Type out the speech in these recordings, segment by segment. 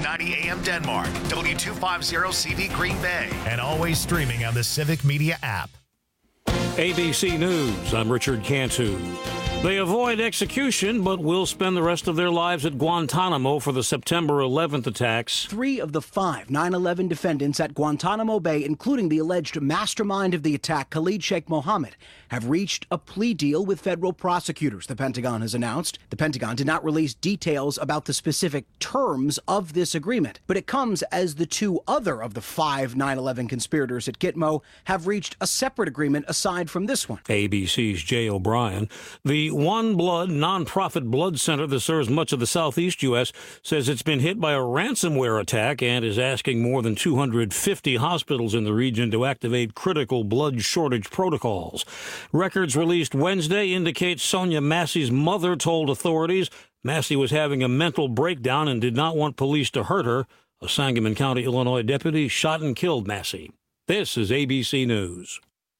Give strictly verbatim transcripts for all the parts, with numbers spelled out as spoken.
ninety A M Denmark, W two fifty C V Green Bay, and always streaming on the Civic Media app. A B C News, I'm Richard Cantu. They avoid execution, but will spend the rest of their lives at Guantanamo for the September eleventh attacks. Three of the five nine eleven defendants at Guantanamo Bay, including the alleged mastermind of the attack, Khalid Sheikh Mohammed, have reached a plea deal with federal prosecutors, the Pentagon has announced. The Pentagon did not release details about the specific terms of this agreement, but it comes as the two other of the five nine eleven conspirators at Gitmo have reached a separate agreement aside from this one. A B C's Jay O'Brien. The One Blood nonprofit blood center that serves much of the southeast U S says it's been hit by a ransomware attack and is asking more than two hundred fifty hospitals in the region to activate critical blood shortage protocols. Records released Wednesday indicate Sonia Massey's mother told authorities Massey was having a mental breakdown and did not want police to hurt her. A Sangamon County, Illinois deputy shot and killed Massey. This is A B C News.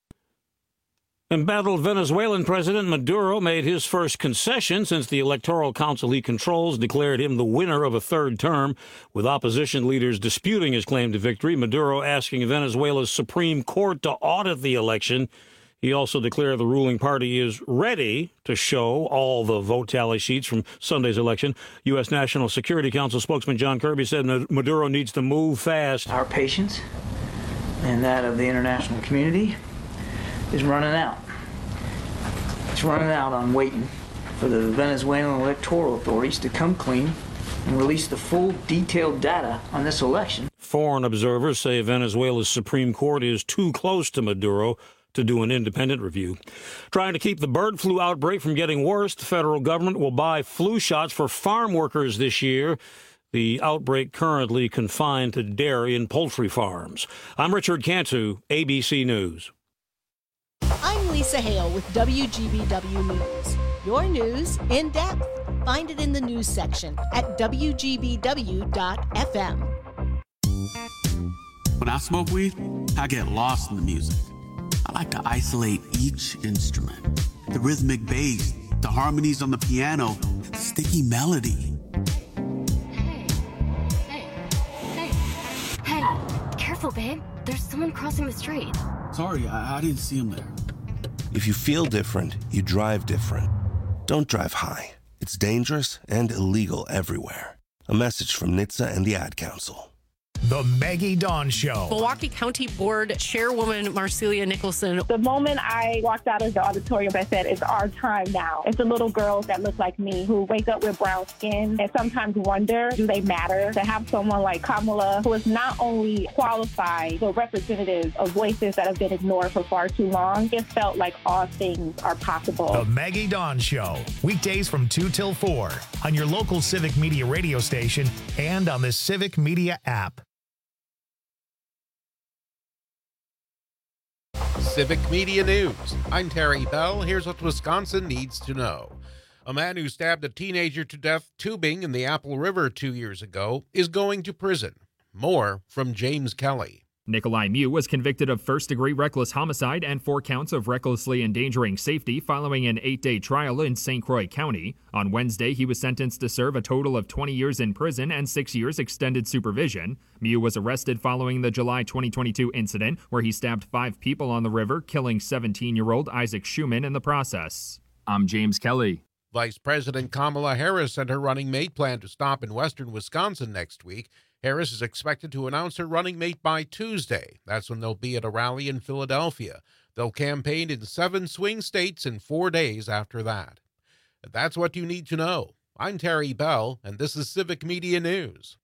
Embattled Venezuelan President Maduro made his first concession since the Electoral Council he controls declared him the winner of a third term. With opposition leaders disputing his claim to victory, Maduro asking Venezuela's Supreme Court to audit the election. He also declared the ruling party is ready to show all the vote tally sheets from Sunday's election. U S. National Security Council spokesman John Kirby said Maduro needs to move fast. Our patience and that of the international community is running out. It's running out on waiting for the Venezuelan electoral authorities to come clean and release the full detailed data on this election. Foreign observers say Venezuela's Supreme Court is too close to Maduro to do an independent review. Trying to keep the bird flu outbreak from getting worse, the federal government will buy flu shots for farm workers this year. The outbreak currently confined to dairy and poultry farms. I'm Richard Cantu, A B C News. I'm Lisa Hale with W G B W News. Your news in depth. Find it in the news section at W G B W dot F M. When I smoke weed, I get lost in the music. I like to isolate each instrument. The rhythmic bass, the harmonies on the piano, the sticky melody. Hey, hey, hey, hey, careful, babe. There's someone crossing the street. Sorry, I, I didn't see him there. If you feel different, you drive different. Don't drive high. It's dangerous and illegal everywhere. A message from N H T S A and the Ad Council. The Maggie Dawn Show. Milwaukee County Board Chairwoman Marcelia Nicholson. The moment I walked out of the auditorium, I said, it's our time now. It's the little girls that look like me who wake up with brown skin and sometimes wonder, do they matter? To have someone like Kamala, who is not only qualified, but representative of voices that have been ignored for far too long, it felt like all things are possible. The Maggie Dawn Show. Weekdays from two till four on your local Civic Media radio station and on the Civic Media app. Civic Media News. I'm Terry Bell. Here's what Wisconsin needs to know. A man who stabbed a teenager to death tubing in the Apple River two years ago is going to prison. More from James Kelly. Nikolai Mew was convicted of first-degree reckless homicide and four counts of recklessly endangering safety following an eight-day trial in Saint Croix County. On Wednesday, he was sentenced to serve a total of twenty years in prison and six years extended supervision. Mew was arrested following the July twenty twenty-two incident where he stabbed five people on the river, killing seventeen-year-old Isaac Schumann in the process. I'm James Kelly. Vice President Kamala Harris and her running mate plan to stop in western Wisconsin next week. Harris is expected to announce her running mate by Tuesday. That's when they'll be at a rally in Philadelphia. They'll campaign in seven swing states in four days after that. That's what you need to know. I'm Terry Bell, and this is Civic Media News.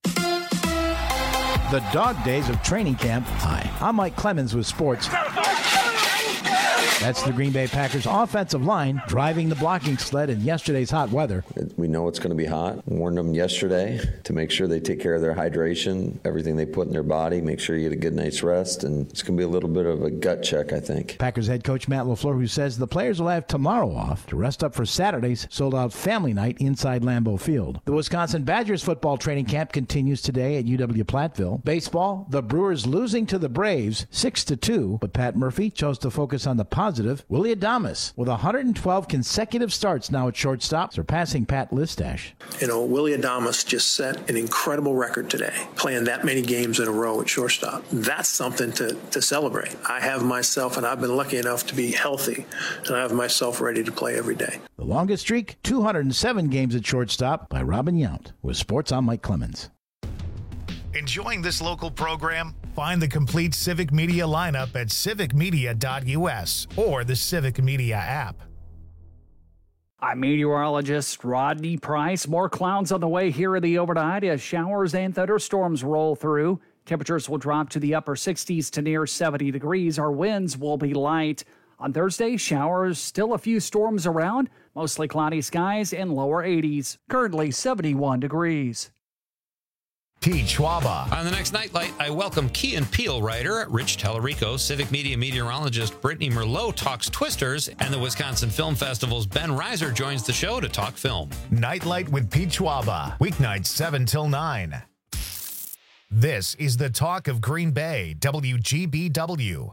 The dog days of training camp. Hi, I'm Mike Clemens with sports. That's the Green Bay Packers offensive line driving the blocking sled in yesterday's hot weather. We know it's going to be hot. Warned them yesterday to make sure they take care of their hydration, everything they put in their body, make sure you get a good night's rest, and it's going to be a little bit of a gut check, I think. Packers head coach Matt LaFleur, who says the players will have tomorrow off to rest up for Saturday's sold-out family night inside Lambeau Field. The Wisconsin Badgers football training camp continues today at U W-Platteville. Baseball, the Brewers losing to the Braves six to two, but Pat Murphy chose to focus on the positive positive Willy Adames with one hundred twelve consecutive starts now at shortstop, surpassing Pat Listash. You know, Willy Adames just set an incredible record today, playing that many games in a row at shortstop. That's something to, to celebrate. I have myself, and I've been lucky enough to be healthy, and I have myself ready to play every day. The longest streak, two hundred seven games at shortstop by Robin Yount. With Sports, I'm Mike Clemens. Enjoying this local program? Find the complete Civic Media lineup at civic media dot u s or the Civic Media app. I'm meteorologist Rodney Price. More clouds on the way here in the overnight as showers and thunderstorms roll through. Temperatures will drop to the upper sixties to near seventy degrees. Our winds will be light. On Thursday, showers, still a few storms around, mostly cloudy skies and lower eighties. Currently seventy-one degrees. Pete Schwaba. On the next Nightlight, I welcome Key and Peele writer Rich Tellerico, Civic Media meteorologist Brittany Merlot talks Twisters, and the Wisconsin Film Festival's Ben Reiser joins the show to talk film. Nightlight with Pete Schwaba, weeknights seven till nine. This is the talk of Green Bay, W G B W.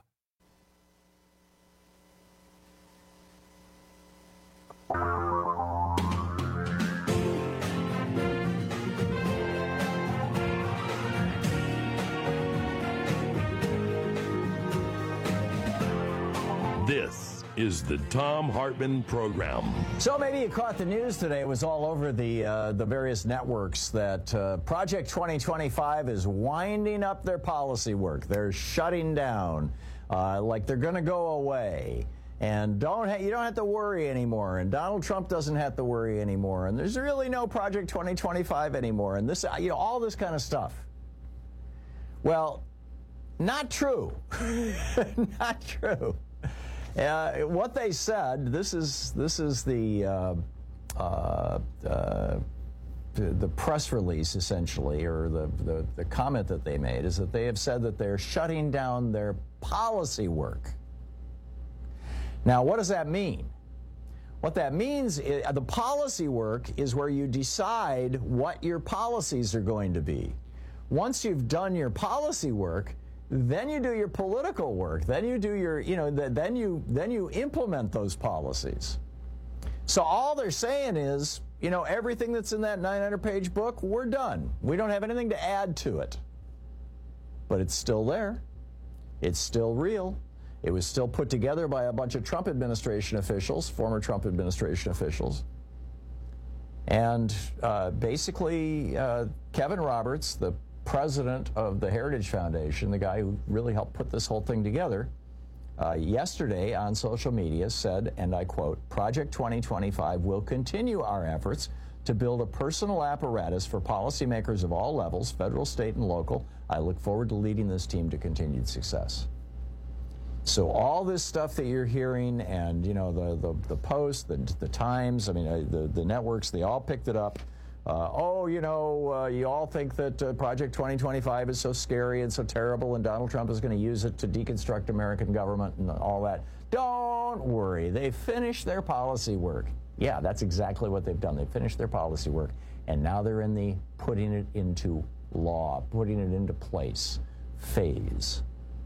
This is the Thom Hartmann Program. So maybe you caught the news today. It was all over the uh, the various networks that uh, Project twenty twenty-five is winding up their policy work. They're shutting down, uh, like they're going to go away. And don't ha- you don't have to worry anymore. And Donald Trump doesn't have to worry anymore. And there's really no Project twenty twenty-five anymore. And this, you know, all this kind of stuff. Well, not true. Not true. Uh, what they said, this is this is the uh, uh, uh, the press release essentially, or the, the the comment that they made, is that they have said that they're shutting down their policy work. Now, what does that mean? What that means is the policy work is where you decide what your policies are going to be. Once you've done your policy work, then you do your political work. Then you do your, you know, then you then you implement those policies. So all they're saying is, you know, everything that's in that nine hundred page book, we're done. We don't have anything to add to it. But it's still there. It's still real. It was still put together by a bunch of Trump administration officials, former Trump administration officials. And uh, basically, uh, Kevin Roberts, the president of the Heritage Foundation, the guy who really helped put this whole thing together, uh, yesterday on social media said, and I quote, Project twenty twenty-five will continue our efforts to build a personal apparatus for policymakers of all levels, federal, state, and local. I look forward to leading this team to continued success. So all this stuff that you're hearing, and you know, the the, the Post, the, the Times, I mean, uh, the, the networks, they all picked it up. Uh, oh, you know, uh, you all think that uh, Project twenty twenty-five is so scary and so terrible, and Donald Trump is going to use it to deconstruct American government and all that. Don't worry. They finished their policy work. Yeah, that's exactly what they've done. They finished their policy work, and now they're in the putting it into law, putting it into place phase.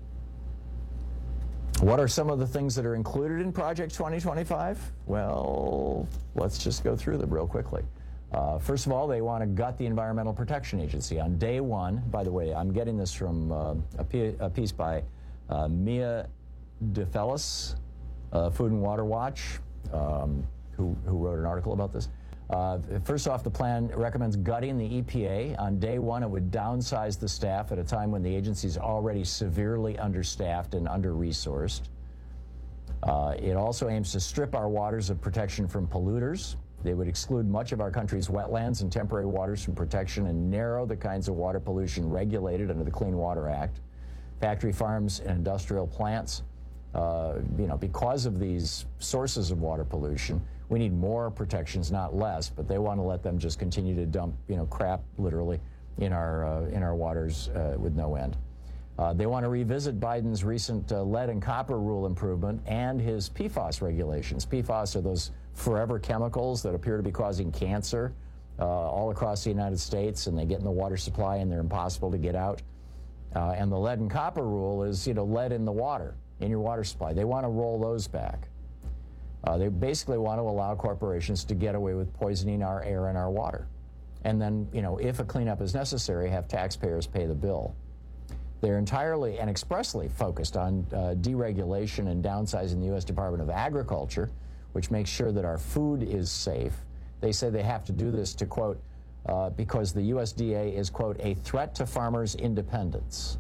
What are some of the things that are included in Project twenty twenty-five? Well, let's just go through them real quickly. Uh, first of all, they want to gut the Environmental Protection Agency. On day one, by the way, I'm getting this from uh, a, p- a piece by uh, Mia DeFellis, uh, Food and Water Watch, um, who, who wrote an article about this. Uh, first off, the plan recommends gutting the E P A. On day one, it would downsize the staff at a time when the agency is already severely understaffed and under-resourced. Uh, it also aims to strip our waters of protection from polluters. They would exclude much of our country's wetlands and temporary waters from protection and narrow the kinds of water pollution regulated under the Clean Water Act. Factory farms and industrial plants, uh, you know, because of these sources of water pollution, we need more protections, not less, but they want to let them just continue to dump, you know, crap, literally, in our, uh, in our waters uh, with no end. Uh, they want to revisit Biden's recent uh, lead and copper rule improvement and his P FAS regulations. P FAS are those forever chemicals that appear to be causing cancer uh, all across the United States, and they get in the water supply and they're impossible to get out. Uh, and the lead and copper rule is, you know, lead in the water. in your water supply. They want to roll those back. Uh, they basically want to allow corporations to get away with poisoning our air and our water. And then, you know, if a cleanup is necessary, have taxpayers pay the bill. They're entirely and expressly focused on uh, deregulation and downsizing the U S Department of Agriculture, which makes sure that our food is safe. They say they have to do this to, quote, uh, because the U S D A is, quote, a threat to farmers' independence.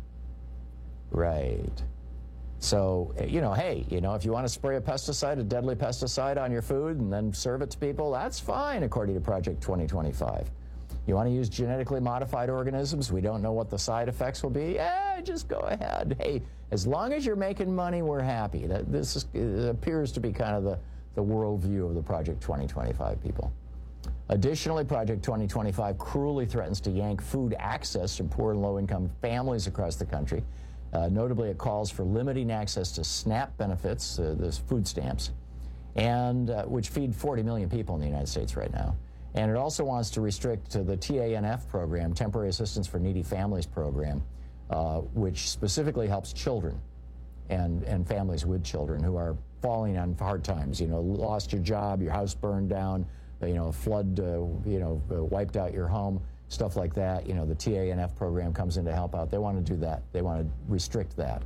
Right. So, you know, hey, you know, if you want to spray a pesticide, a deadly pesticide on your food and then serve it to people, that's fine, according to Project twenty twenty-five. You want to use genetically modified organisms? We don't know what the side effects will be. Eh, just go ahead. Hey, as long as you're making money, we're happy. That this is, it appears to be kind of the, the worldview of the Project twenty twenty-five people. Additionally, Project twenty twenty-five cruelly threatens to yank food access from poor and low-income families across the country. Uh, notably, it calls for limiting access to SNAP benefits, uh, those food stamps, and uh, which feed forty million people in the United States right now. And it also wants to restrict uh, the T A N F program, Temporary Assistance for Needy Families program, uh, which specifically helps children and, and families with children who are falling on hard times. You know, lost your job, your house burned down, you know, a flood, uh, you know, uh, wiped out your home, stuff like that. You know, the T A N F program comes in to help out. They want to do that. They want to restrict that.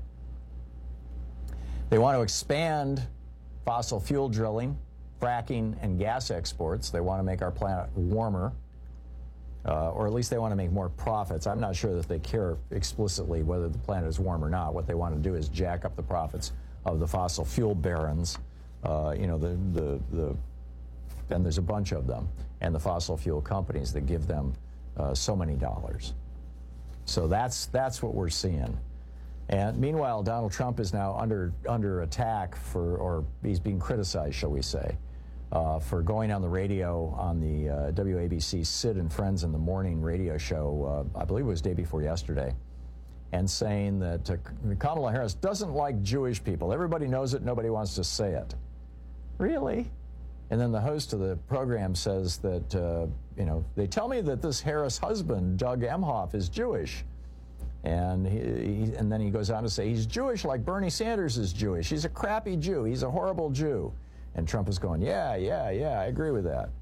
They want to expand fossil fuel drilling, fracking, and gas exports. They want to make our planet warmer, uh, or at least they want to make more profits. I'm not sure that they care explicitly whether the planet is warm or not. What they want to do is jack up the profits of the fossil fuel barons, uh, you know, the, the, the, and there's a bunch of them, and the fossil fuel companies that give them uh, so many dollars. So that's, that's what we're seeing. And meanwhile, Donald Trump is now under, under attack for, or he's being criticized, shall we say, Uh, for going on the radio on the uh, W A B C Sid and Friends in the Morning radio show, uh, I believe it was day before yesterday, and saying that uh, Kamala Harris doesn't like Jewish people. Everybody knows it, nobody wants to say it. Really? And then the host of the program says that, uh, you know, they tell me that this Harris husband, Doug Emhoff, is Jewish. And, he, he, and then he goes on to say, he's Jewish like Bernie Sanders is Jewish. He's a crappy Jew. He's a horrible Jew. And Trump is going, yeah, yeah, yeah, I agree with that.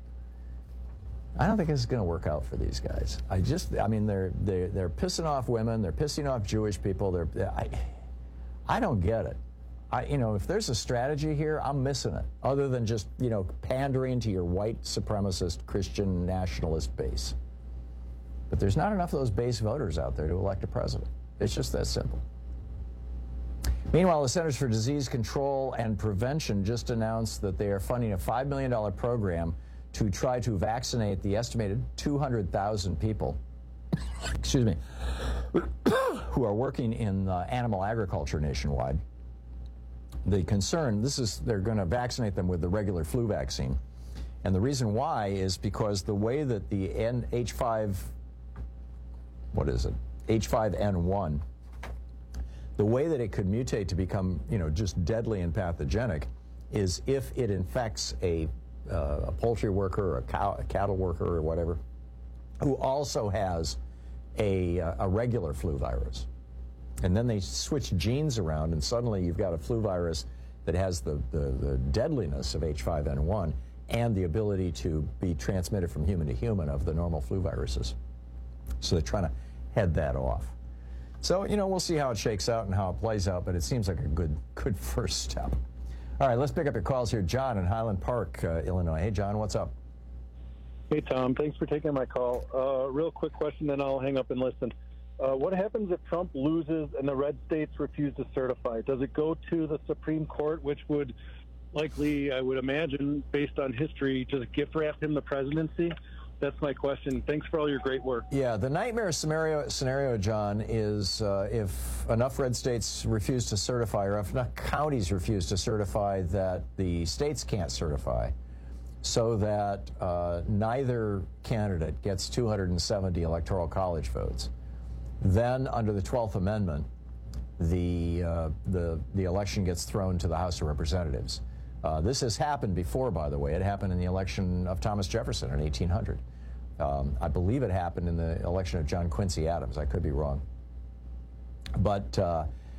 I don't think this is going to work out for these guys. I just, I mean, they're, they're, they're pissing off women. They're pissing off Jewish people. They're, I, I don't get it. I, you know, if there's a strategy here, I'm missing it, other than just, you know, pandering to your white supremacist Christian nationalist base. But there's not enough of those base voters out there to elect a president. It's just that simple. Meanwhile, the Centers for Disease Control and Prevention just announced that they are funding a five million dollars program to try to vaccinate the estimated two hundred thousand people, excuse me, who are working in uh, animal agriculture nationwide. The concern, this is, they're going to vaccinate them with the regular flu vaccine. And the reason why is because the way that the N H five, what is it, H five N one, the way that it could mutate to become, you know, just deadly and pathogenic is if it infects a, uh, a poultry worker or a, cow, a cattle worker or whatever, who also has a, a regular flu virus. And then they switch genes around, and suddenly you've got a flu virus that has the, the, the deadliness of H five N one and the ability to be transmitted from human to human of the normal flu viruses. So they're trying to head that off. So, you know, we'll see how it shakes out and how it plays out, but it seems like a good good first step. All right, let's pick up your calls here. John in Highland Park, uh, Illinois. Hey, John, what's up? Hey, Tom. Thanks for taking my call. Uh, real quick question, then I'll hang up and listen. Uh, what happens if Trump loses and the red states refuse to certify? Does it go to the Supreme Court, which would likely, I would imagine, based on history, just gift wrap him the presidency? That's my question. Thanks for all your great work. Yeah, the nightmare scenario, scenario John, is uh, if enough red states refuse to certify, or if enough counties refuse to certify that the states can't certify, so that uh, neither candidate gets two hundred seventy electoral college votes. Then, under the twelfth Amendment, the, uh, the, the election gets thrown to the House of Representatives. Uh, this has happened before, by the way. It happened in the election of Thomas Jefferson in eighteen hundred. Um, I believe it happened in the election of John Quincy Adams. I could be wrong. But uh,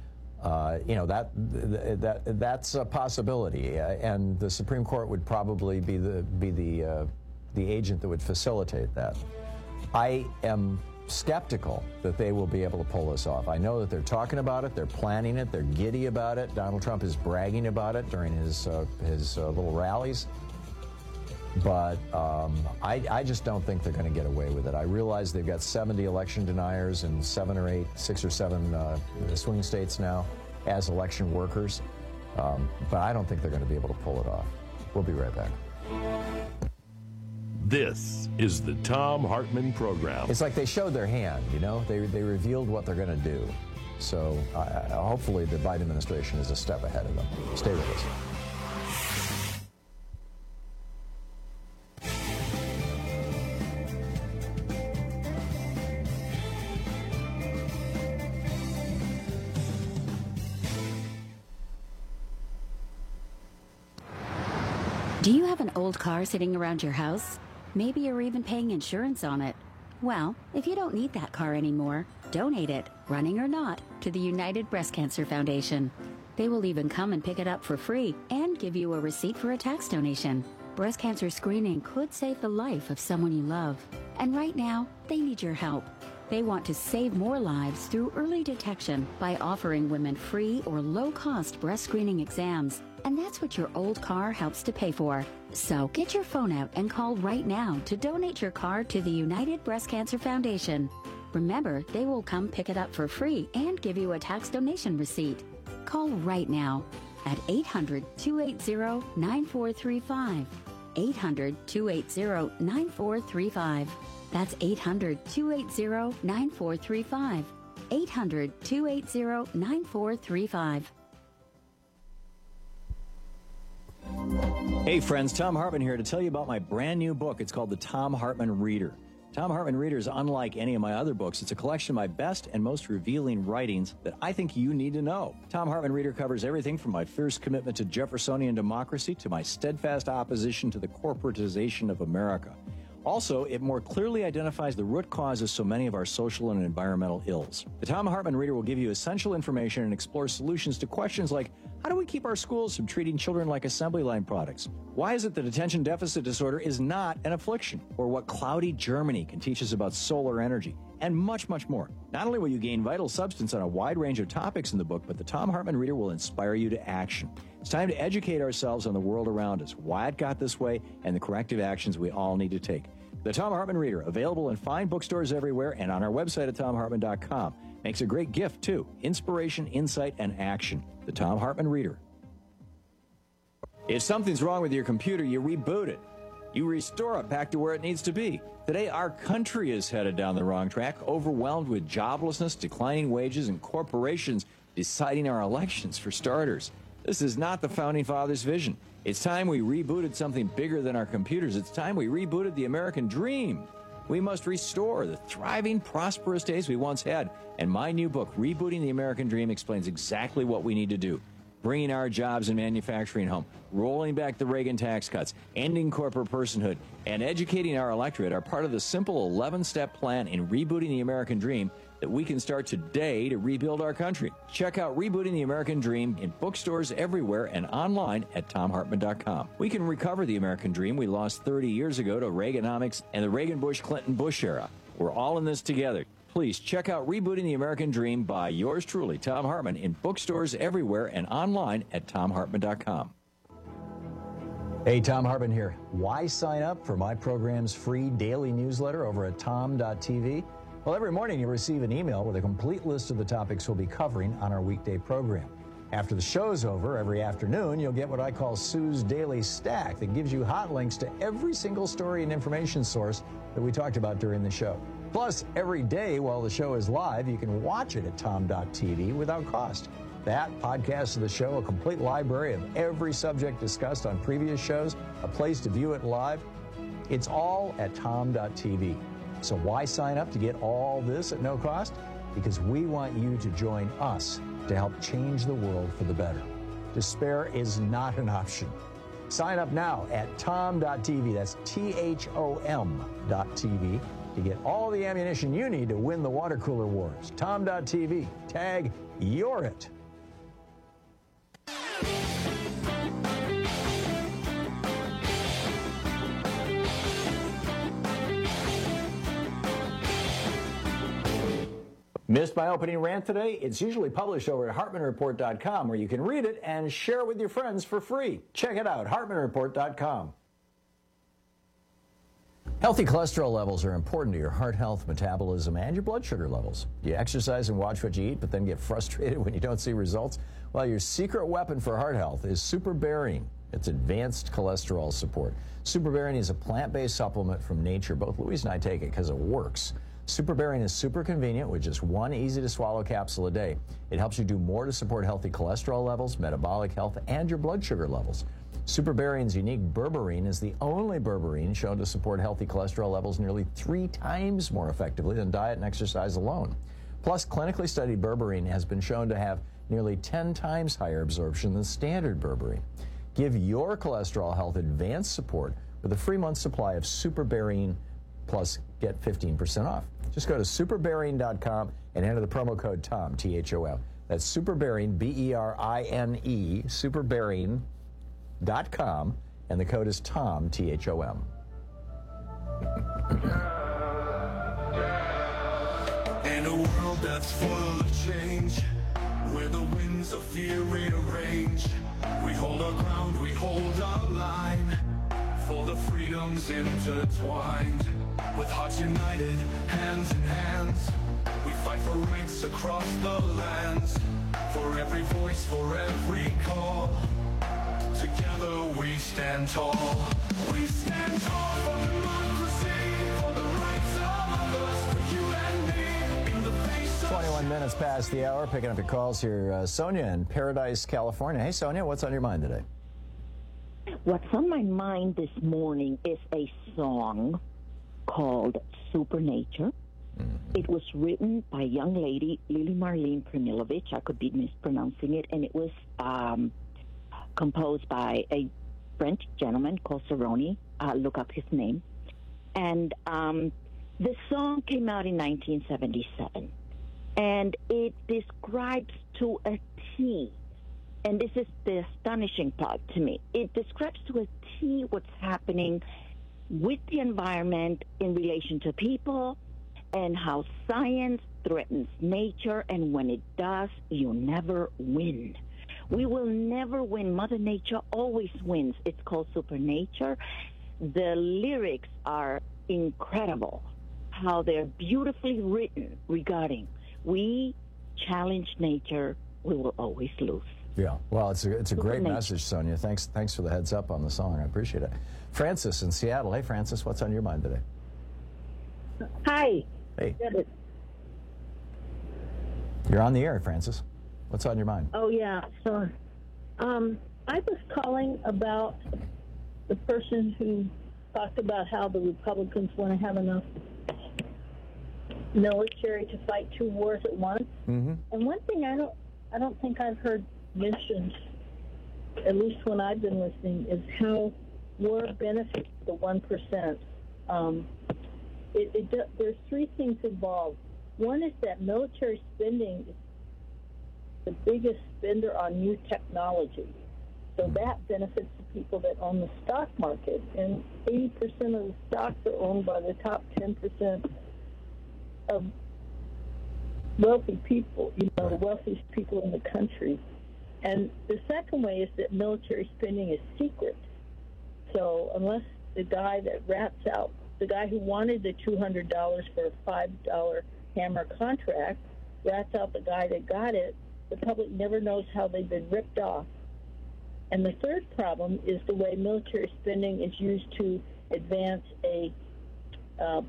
Uh, you know, that, that that's a possibility, uh, and the Supreme Court would probably be the be the uh, the agent that would facilitate that. I am skeptical that they will be able to pull this off. I know that they're talking about it, they're planning it, they're giddy about it. Donald Trump is bragging about it during his uh, his uh, little rallies. But um, I, I just don't think they're going to get away with it. I realize they've got seventy election deniers in seven or eight, six or seven uh, swing states now as election workers. Um, but I don't think they're going to be able to pull it off. We'll be right back. This is the Thom Hartmann Program. It's like they showed their hand, you know? They, they revealed what they're going to do. So uh, hopefully the Biden administration is a step ahead of them. Stay with us. Do you have an old car sitting around your house? Maybe you're even paying insurance on it. Well, if you don't need that car anymore, donate it, running or not, to the United Breast Cancer Foundation. They will even come and pick it up for free and give you a receipt for a tax donation. Breast cancer screening could save the life of someone you love. And right now, they need your help. They want to save more lives through early detection by offering women free or low-cost breast screening exams. And that's what your old car helps to pay for. So get your phone out and call right now to donate your car to the United Breast Cancer Foundation. Remember, they will come pick it up for free and give you a tax donation receipt. Call right now at eight hundred, two eight zero, nine four three five. eight hundred, two eight zero, nine four three five. That's eight hundred, two eight zero, nine four three five. eight hundred, two eight zero, nine four three five. Hey friends, Thom Hartmann here to tell you about my brand new book. It's called The Thom Hartmann Reader. Thom Hartmann Reader is unlike any of my other books. It's a collection of my best and most revealing writings that I think you need to know. Thom Hartmann Reader covers everything from my fierce commitment to Jeffersonian democracy to my steadfast opposition to the corporatization of America. Also, it more clearly identifies the root causes of so many of our social and environmental ills. The Thom Hartmann Reader will give you essential information and explore solutions to questions like, how do we keep our schools from treating children like assembly line products? Why is it that attention deficit disorder is not an affliction? Or what cloudy Germany can teach us about solar energy? And much, much more. Not only will you gain vital substance on a wide range of topics in the book, but the Thom Hartmann Reader will inspire you to action. It's time to educate ourselves on the world around us, why it got this way, and the corrective actions we all need to take. The Thom Hartmann Reader, available in fine bookstores everywhere and on our website at thom hartmann dot com. Makes a great gift, too. Inspiration, insight, and action. The Thom Hartmann Reader. If something's wrong with your computer, you reboot it. You restore it back to where it needs to be. Today, our country is headed down the wrong track, overwhelmed with joblessness, declining wages, and corporations deciding our elections, for starters. This is not the Founding Fathers' vision. It's time we rebooted something bigger than our computers. It's time we rebooted the American dream. We must restore the thriving, prosperous days we once had. And my new book, Rebooting the American Dream, explains exactly what we need to do. Bringing our jobs and manufacturing home, rolling back the Reagan tax cuts, ending corporate personhood, and educating our electorate are part of the simple eleven-step plan in rebooting the American dream that we can start today to rebuild our country. Check out Rebooting the American Dream in bookstores everywhere and online at thom hartmann dot com. We can recover the American dream we lost thirty years ago to Reaganomics and the Reagan-Bush-Clinton-Bush era. We're all in this together. Please check out Rebooting the American Dream by yours truly, Thom Hartmann, in bookstores everywhere and online at thom hartmann dot com. Hey, Thom Hartmann here. Why sign up for my program's free daily newsletter over at thom dot t v? Well, every morning you receive an email with a complete list of the topics we'll be covering on our weekday program. After the show's over, every afternoon, you'll get what I call Sue's Daily Stack that gives you hot links to every single story and information source that we talked about during the show. Plus, every day while the show is live, you can watch it at thom dot t v without cost. That, podcasts of the show, a complete library of every subject discussed on previous shows, a place to view it live, it's all at thom dot t v. So why sign up to get all this at no cost? Because we want you to join us to help change the world for the better. Despair is not an option. Sign up now at thom dot t v. That's T H O M dot T V to get all the ammunition you need to win the water cooler wars. thom dot t v. Tag, you're it. Missed my opening rant today? It's usually published over at Hartman Report dot com, where you can read it and share it with your friends for free. Check it out, Hartman Report dot com. Healthy cholesterol levels are important to your heart health, metabolism, and your blood sugar levels. You exercise and watch what you eat, but then get frustrated when you don't see results? Well, your secret weapon for heart health is SuperBarian. It's advanced cholesterol support. SuperBarian is a plant-based supplement from nature. Both Louise and I take it because it works. SuperBarian is super convenient with just one easy-to-swallow capsule a day. It helps you do more to support healthy cholesterol levels, metabolic health, and your blood sugar levels. SuperBarian's unique berberine is the only berberine shown to support healthy cholesterol levels nearly three times more effectively than diet and exercise alone. Plus, clinically studied berberine has been shown to have nearly ten times higher absorption than standard berberine. Give your cholesterol health advanced support with a free month supply of SuperBarian, plus get fifteen percent off. Just go to super barian dot com and enter the promo code TOM, T H O M. That's SuperBarian, B E R I N E, super barian dot com, and the code is TOM, T H O M. In a world that's full of change, where the winds of fear rearrange, we hold our ground, we hold our line, for the freedoms intertwined. With hearts united, hands in hands, we fight for rights across the lands, for every voice, for every call. Together we stand tall. We stand tall for democracy, for the rights of others, for you and me, in the face of... twenty-one minutes past the hour, picking up your calls here. Uh, Sonia in Paradise, California. Hey, Sonia, what's on your mind today? What's on my mind this morning is a song called Supernature. Mm-hmm. It was written by a young lady, Lily Marlene Pranilovich. I could be mispronouncing it. And it was um, composed by a French gentleman called Cerrone. Uh, look up his name. And um, the song came out in nineteen seventy-seven. And it describes to a T, and this is the astonishing part to me, it describes to a T what's happening with the environment in relation to people, and how science threatens nature, and when it does, you never win. We will never win. Mother Nature always wins. It's called Supernature. The lyrics are incredible, how they're beautifully written regarding we challenge nature, we will always lose. Yeah, well, it's a, it's a great message, Sonia. Thanks thanks for the heads up on the song. I appreciate it. Francis in Seattle. Hey, Francis, what's on your mind today? Hi. Hey. You're on the air, Francis. What's on your mind? Oh, yeah. So um, I was calling about the person who talked about how the Republicans want to have enough military to fight two wars at once. Mm-hmm. And one thing I don't I don't think I've heard mentioned, at least when I've been listening, is how war benefits the one percent. Um, it, it, there's three things involved. One is that military spending is the biggest spender on new technology. So that benefits the people that own the stock market. And eighty percent of the stocks are owned by the top ten percent of wealthy people, you know, the wealthiest people in the country. And the second way is that military spending is secret. So unless the guy that rats out, the guy who wanted the two hundred dollars for a five dollar hammer contract, rats out the guy that got it, the public never knows how they've been ripped off. And the third problem is the way military spending is used to advance a uh,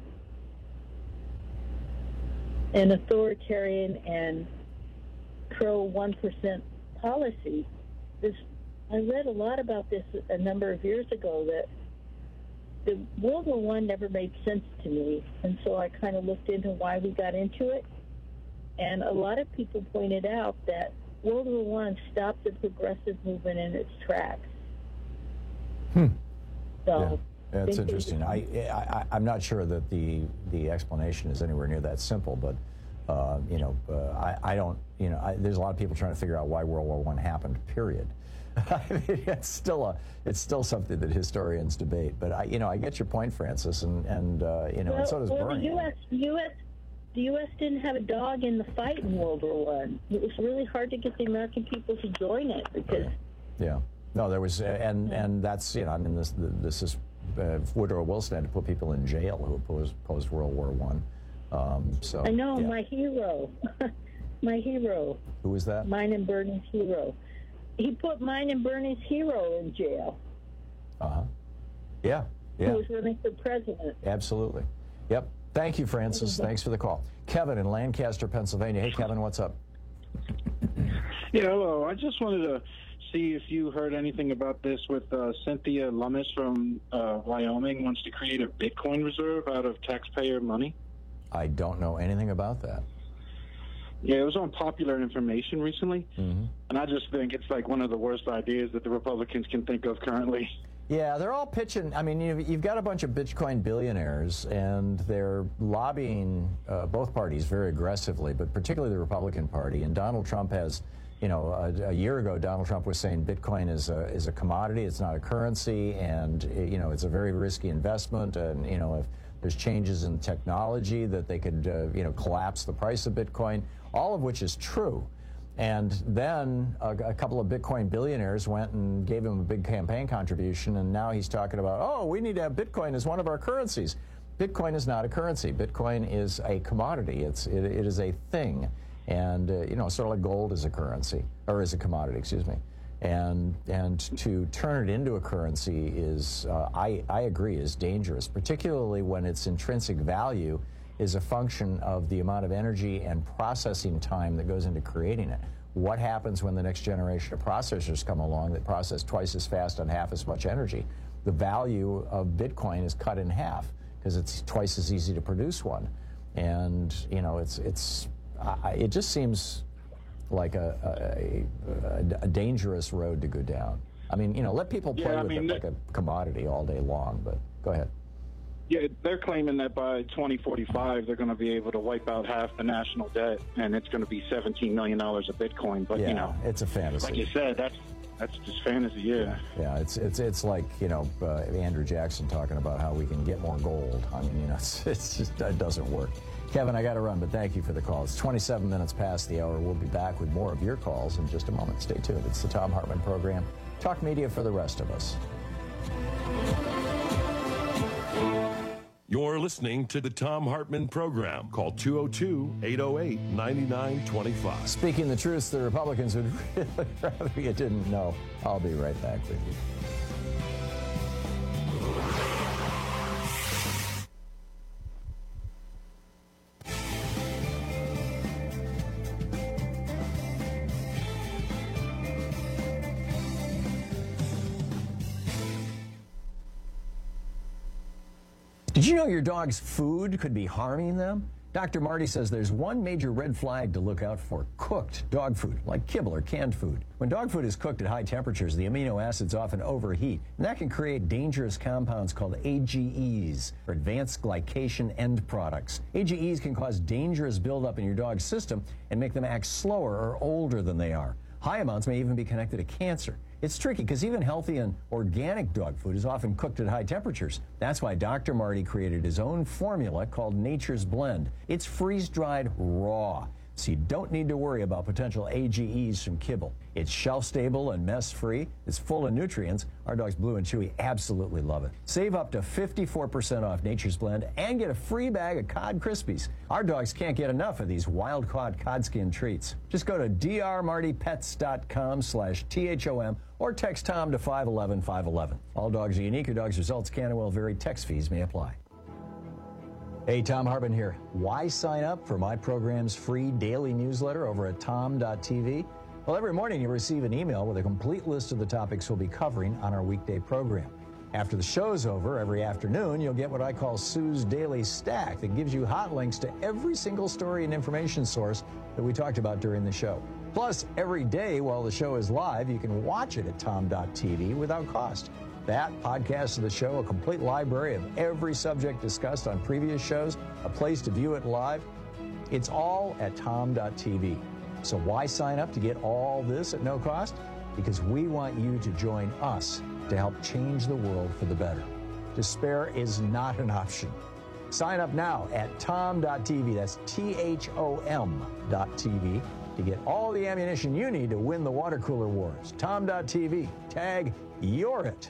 an authoritarian and pro one percent policy. This, I read a lot about this a number of years ago, that the World War One never made sense to me, and so I kind of looked into why we got into it. And a lot of people pointed out that World War One stopped the progressive movement in its tracks. Hmm. So yeah, it's interesting. I, I I'm not sure that the the explanation is anywhere near that simple, but uh, you know, uh, I I don't you know I, there's a lot of people trying to figure out why World War One happened. Period. I mean, it's still a it's still something that historians debate. But I you know I get your point, Francis, and and uh, you know well, and so does well, Bernie. The U S U S the U S didn't have a dog in the fight in World War One. It was really hard to get the American people to join it because. Yeah. No, there was, uh, and and that's, you know, I mean, this this is, uh, Woodrow Wilson had to put people in jail who opposed, opposed World War One. Um, so. I know, yeah. my hero. My hero. Who was that? Mine and Bernie's hero. He put mine and Bernie's hero in jail. Uh-huh. Yeah, yeah. Who was running for president. Absolutely. Yep. Thank you, Francis. Thanks for the call. Kevin in Lancaster, Pennsylvania. Hey, Kevin, what's up? Yeah, hello. I just wanted to see if you heard anything about this with uh, Cynthia Lummis from uh, Wyoming wants to create a Bitcoin reserve out of taxpayer money. I don't know anything about that. Yeah, it was on Popular Information recently, mm-hmm. and I just think it's like one of the worst ideas that the Republicans can think of currently. Yeah, they're all pitching. I mean, you've, you've got a bunch of Bitcoin billionaires, and they're lobbying uh, both parties very aggressively, but particularly the Republican Party. And Donald Trump has, you know, a, a year ago, Donald Trump was saying Bitcoin is a, is a commodity, it's not a currency, and, you know, it's a very risky investment, and, you know, if there's changes in technology that they could, uh, you know, collapse the price of Bitcoin, all of which is true. And then a, a couple of Bitcoin billionaires went and gave him a big campaign contribution, and now he's talking about, oh, we need to have Bitcoin as one of our currencies. Bitcoin is not a currency. Bitcoin is a commodity. It's it, it is a thing, and uh, you know, sort of like gold is a currency or is a commodity. Excuse me. And and to turn it into a currency is, uh, I I agree, is dangerous, particularly when its intrinsic value is a function of the amount of energy and processing time that goes into creating it. What happens when the next generation of processors come along that process twice as fast on half as much energy? The value of Bitcoin is cut in half because it's twice as easy to produce one. And, you know, it's, it's, I, it just seems like a, a, a, a dangerous road to go down. I mean, you know, let people play Yeah, with mean, it like a commodity all day long, but go ahead. Yeah, they're claiming that by twenty forty-five, they're going to be able to wipe out half the national debt, and it's going to be seventeen million dollars of Bitcoin. But, yeah, you know, it's a fantasy. like you said, that's that's just fantasy, yeah. Yeah, it's it's it's like, you know, uh, Andrew Jackson talking about how we can get more gold. I mean, you know, it's, it's just, it doesn't work. Kevin, I got to run, but thank you for the call. It's twenty-seven minutes past the hour. We'll be back with more of your calls in just a moment. Stay tuned. It's the Thom Hartmann Program. Talk media for the rest of us. You're listening to the Thom Hartmann Program. Call two oh two, eight oh eight, nine nine two five. Speaking the truth, the Republicans would really rather you didn't know. I'll be right back with you. Did you know your dog's food could be harming them? Doctor Marty says there's one major red flag to look out for: cooked dog food, like kibble or canned food. When dog food is cooked at high temperatures, the amino acids often overheat, and that can create dangerous compounds called A G Es, or advanced glycation end products. A G Es can cause dangerous buildup in your dog's system and make them act slower or older than they are. High amounts may even be connected to cancer. It's tricky because even healthy and organic dog food is often cooked at high temperatures. That's why Doctor Marty created his own formula called Nature's Blend. It's freeze-dried raw, so you don't need to worry about potential A G Es from kibble. It's shelf-stable and mess-free. It's full of nutrients. Our dogs Blue and Chewy absolutely love it. Save up to fifty-four percent off Nature's Blend and get a free bag of Cod Krispies. Our dogs can't get enough of these wild-caught cod skin treats. Just go to drmartypets.com slash THOM or text Tom to five one one, five one one. All dogs are unique. Your dog's results can and will vary. Text fees may apply. Hey, Thom Hartmann here. Why sign up for my program's free daily newsletter over at tom dot t v? Well, every morning you receive an email with a complete list of the topics we'll be covering on our weekday program. After the show's over, every afternoon, you'll get what I call Sue's Daily Stack that gives you hot links to every single story and information source that we talked about during the show. Plus, every day while the show is live, you can watch it at tom dot t v without cost. That, podcast of the show, a complete library of every subject discussed on previous shows, a place to view it live, it's all at tom dot t v. So why sign up to get all this at no cost? Because we want you to join us to help change the world for the better. Despair is not an option. Sign up now at tom dot t v. That's T H O M dot T V to get all the ammunition you need to win the water cooler wars. tom dot T V. Tag your it.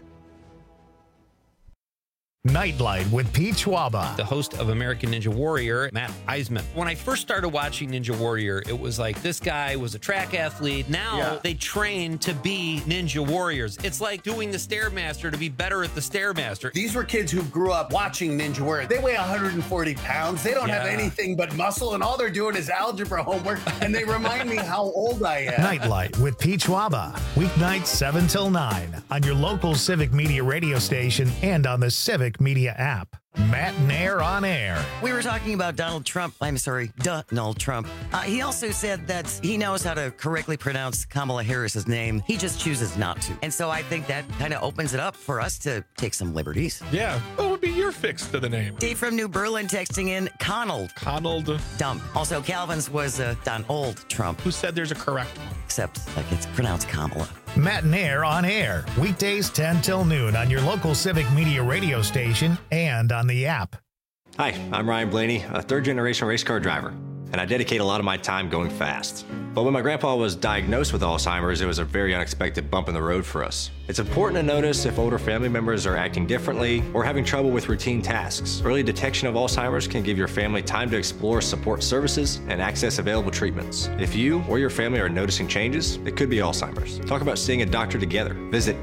Nightlight with Pete Schwaba. The host of American Ninja Warrior, Matt Eisman. When I first started watching Ninja Warrior, it was like this guy was a track athlete. Now yeah. they train to be Ninja Warriors. It's like doing the Stairmaster to be better at the Stairmaster. These were kids who grew up watching Ninja Warrior. They weigh one hundred forty pounds. They don't yeah. have anything but muscle, and all they're doing is algebra homework, and they remind me how old I am. Nightlight with Pete Schwaba. Weeknights seven till nine on your local Civic Media radio station and on the Civic Media app. Matt Nair on air. We were talking about Donald Trump. I'm sorry, Donald Trump. Uh, he also said that he knows how to correctly pronounce Kamala Harris's name. He just chooses not to. And so I think that kind of opens it up for us to take some liberties. Yeah. What would be your fix to the name? Dave from New Berlin texting in Conald. Conald. Dump. Also, Calvin's was uh, Donald Trump. Who said there's a correct one? Except like it's pronounced Kamala. Matt Nair on air. Weekdays ten till noon on your local Civic Media radio station and on the app. Hi, I'm Ryan Blaney, a third-generation race car driver, and I dedicate a lot of my time going fast. But when my grandpa was diagnosed with Alzheimer's, it was a very unexpected bump in the road for us. It's important to notice if older family members are acting differently or having trouble with routine tasks. Early detection of Alzheimer's can give your family time to explore support services and access available treatments. If you or your family are noticing changes, it could be Alzheimer's. Talk about seeing a doctor together. Visit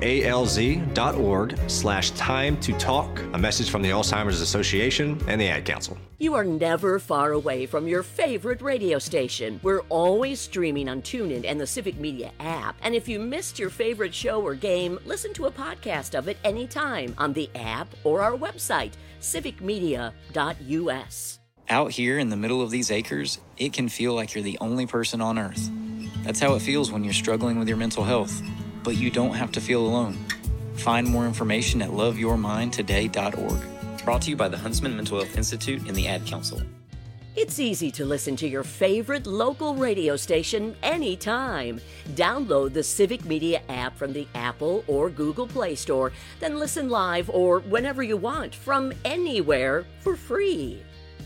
alz.org slash time to talk. A message from the Alzheimer's Association and the Ad Council. You are never far away from your favorite radio station. We're always streaming on TuneIn and the Civic Media app. And if you missed your favorite show or game, listen to a podcast of it anytime on the app or our website, civic media dot U S. Out here in the middle of these acres, it can feel like you're the only person on Earth. That's how it feels when you're struggling with your mental health. But you don't have to feel alone. Find more information at love your mind today dot org. Brought to you by the Huntsman Mental Health Institute and the Ad Council. It's easy to listen to your favorite local radio station anytime. Download the Civic Media app from the Apple or Google Play Store, then listen live or whenever you want from anywhere for free.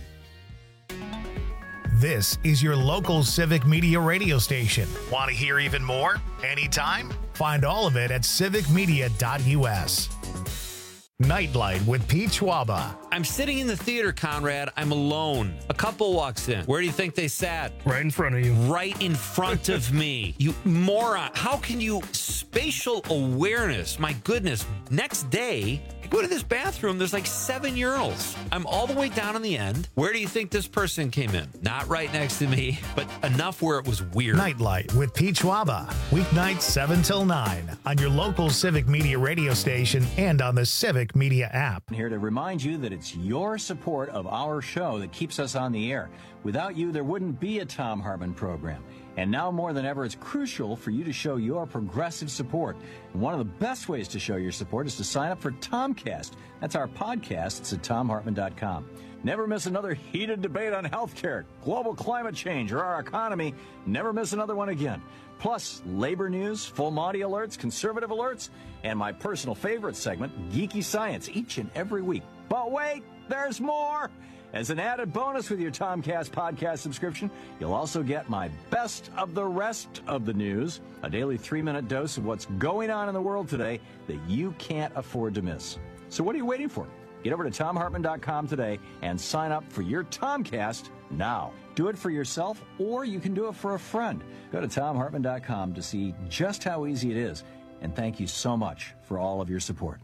This is your local Civic Media radio station. Want to hear even more? Anytime? Find all of it at civic media dot U S. Nightlight with Pete Schwaba. I'm sitting in the theater, Conrad. I'm alone. A couple walks in. Where do you think they sat? Right in front of you. Right in front of me. You moron. How can you... Spatial awareness. My goodness. Next day, I go to this bathroom. There's like seven urinals. I'm all the way down on the end. Where do you think this person came in? Not right next to me, but enough where it was weird. Nightlight with Pete Schwaba. Weeknights seven till nine on your local Civic Media radio station and on the Civic Media app. I'm here to remind you that it's your support of our show that keeps us on the air. Without you, there wouldn't be a Thom Hartmann program. And now more than ever, it's crucial for you to show your progressive support. And one of the best ways to show your support is to sign up for Tomcast. That's our podcast. It's at tom hartmann dot com. Never miss another heated debate on healthcare, global climate change, or our economy. Never miss another one again. Plus, labor news, full Monty alerts, conservative alerts, and my personal favorite segment, Geeky Science, each and every week. But wait, there's more! As an added bonus with your Tomcast podcast subscription, you'll also get my best of the rest of the news, a daily three-minute dose of what's going on in the world today that you can't afford to miss. So what are you waiting for? Get over to tom hartmann dot com today and sign up for your Tomcast now. Do it for yourself, or you can do it for a friend. Go to tom hartmann dot com to see just how easy it is. And thank you so much for all of your support.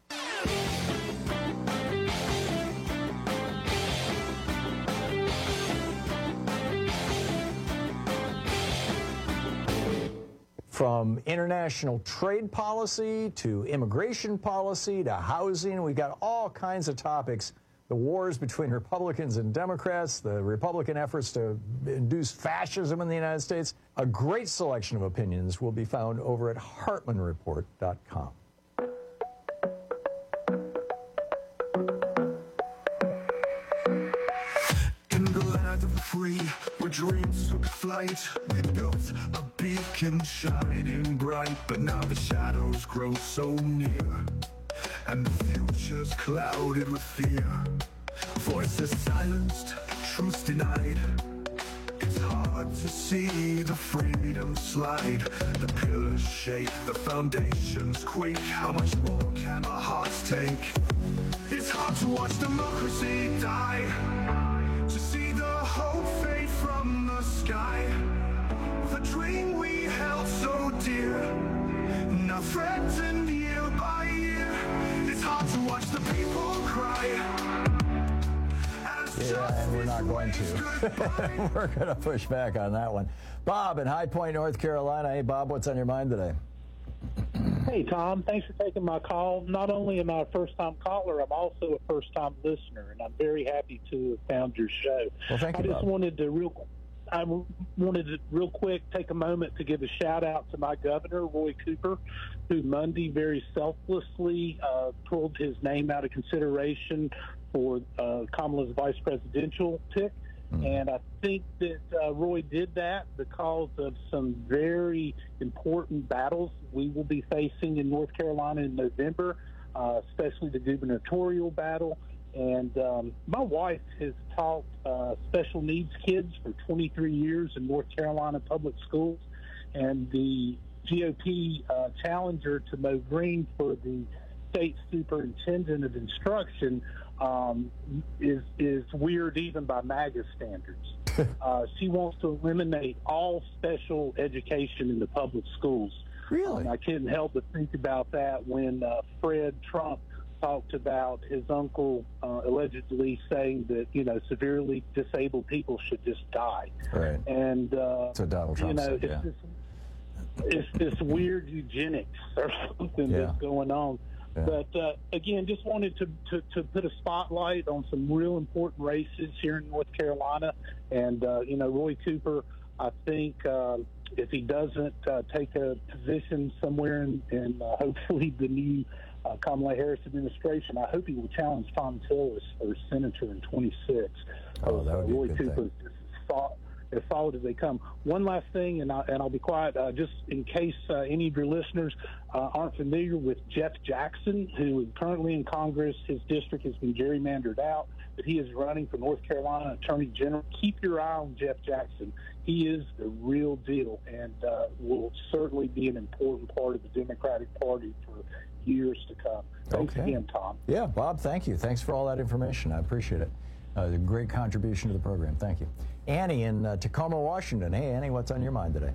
From international trade policy to immigration policy to housing, we've got all kinds of topics. The wars between Republicans and Democrats, the Republican efforts to induce fascism in the United States. A great selection of opinions will be found over at hartmann report dot com. The free, where dreams took flight. We built a beacon shining bright, but now the shadows grow so near, and the future's clouded with fear. Voices silenced, truths denied. It's hard to see the freedom slide. The pillars shake, the foundations quake. How much more can our hearts take? It's hard to watch democracy die, to see the hope fade from the sky. The dream we held so dear, now threatened year by year. It's hard to watch the people cry. Yeah, and we're not going to. We're going to push back on that one. Bob in High Point, North Carolina. Hey, Bob, what's on your mind today? Hey, Tom. Thanks for taking my call. Not only am I a first-time caller, I'm also a first-time listener, and I'm very happy to have found your show. Well, thank you, I just Bob. wanted to real, I wanted to real quick take a moment to give a shout-out to my governor, Roy Cooper, who Monday very selflessly uh, pulled his name out of consideration for uh, Kamala's vice presidential tick. Mm-hmm. And I think that uh, Roy did that because of some very important battles we will be facing in North Carolina in November, uh, especially the gubernatorial battle. And um, my wife has taught uh, special needs kids for twenty-three years in North Carolina public schools. And the G O P uh, challenger to Mo Green for the state superintendent of instruction um, is is weird even by MAGA standards. uh, she wants to eliminate all special education in the public schools. Really? Um, I couldn't help but think about that when uh, Fred Trump talked about his uncle uh, allegedly saying that, you know, severely disabled people should just die. Right. And, uh, So Donald Trump you know, said, it's, yeah. this, it's this weird eugenics or something Yeah. that's going on. Yeah. But, uh, again, just wanted to, to, to put a spotlight on some real important races here in North Carolina. And, uh, you know, Roy Cooper, I think uh, if he doesn't uh, take a position somewhere in, in uh, hopefully the new uh, Kamala Harris administration, I hope he will challenge Tom Tillis for senator in twenty-six. Oh, that would be a Roy good Cooper thing. is solid, as solid as they come. One last thing, and, I, and I'll be quiet, uh, just in case uh, any of your listeners uh, aren't familiar with Jeff Jackson, who is currently in Congress. His district has been gerrymandered out, but he is running for North Carolina Attorney General. Keep your eye on Jeff Jackson. He is the real deal and uh, will certainly be an important part of the Democratic Party for years to come. Thanks Okay. again, Tom. Yeah, Bob, thank you. Thanks for all that information. I appreciate it. Uh, a great contribution to the program. Thank you. Annie in uh, Tacoma, Washington. Hey, Annie, what's on your mind today?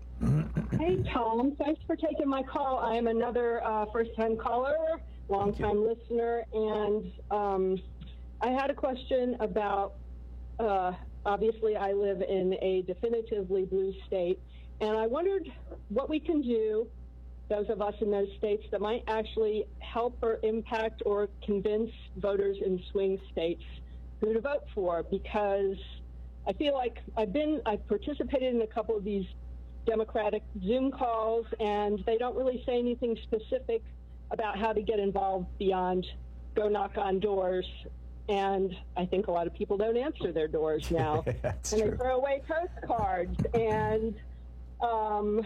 Hey, Tom. Thanks for taking my call. I am another uh, first-time caller, long-time listener, and um, I had a question about, uh, obviously, I live in a definitively blue state, and I wondered what we can do, those of us in those states, that might actually help or impact or convince voters in swing states who to vote for, because I feel like I've been, I've participated in a couple of these Democratic Zoom calls, and they don't really say anything specific about how to get involved beyond go knock on doors. And I think a lot of people don't answer their doors now. That's and true. they throw away postcards. And um,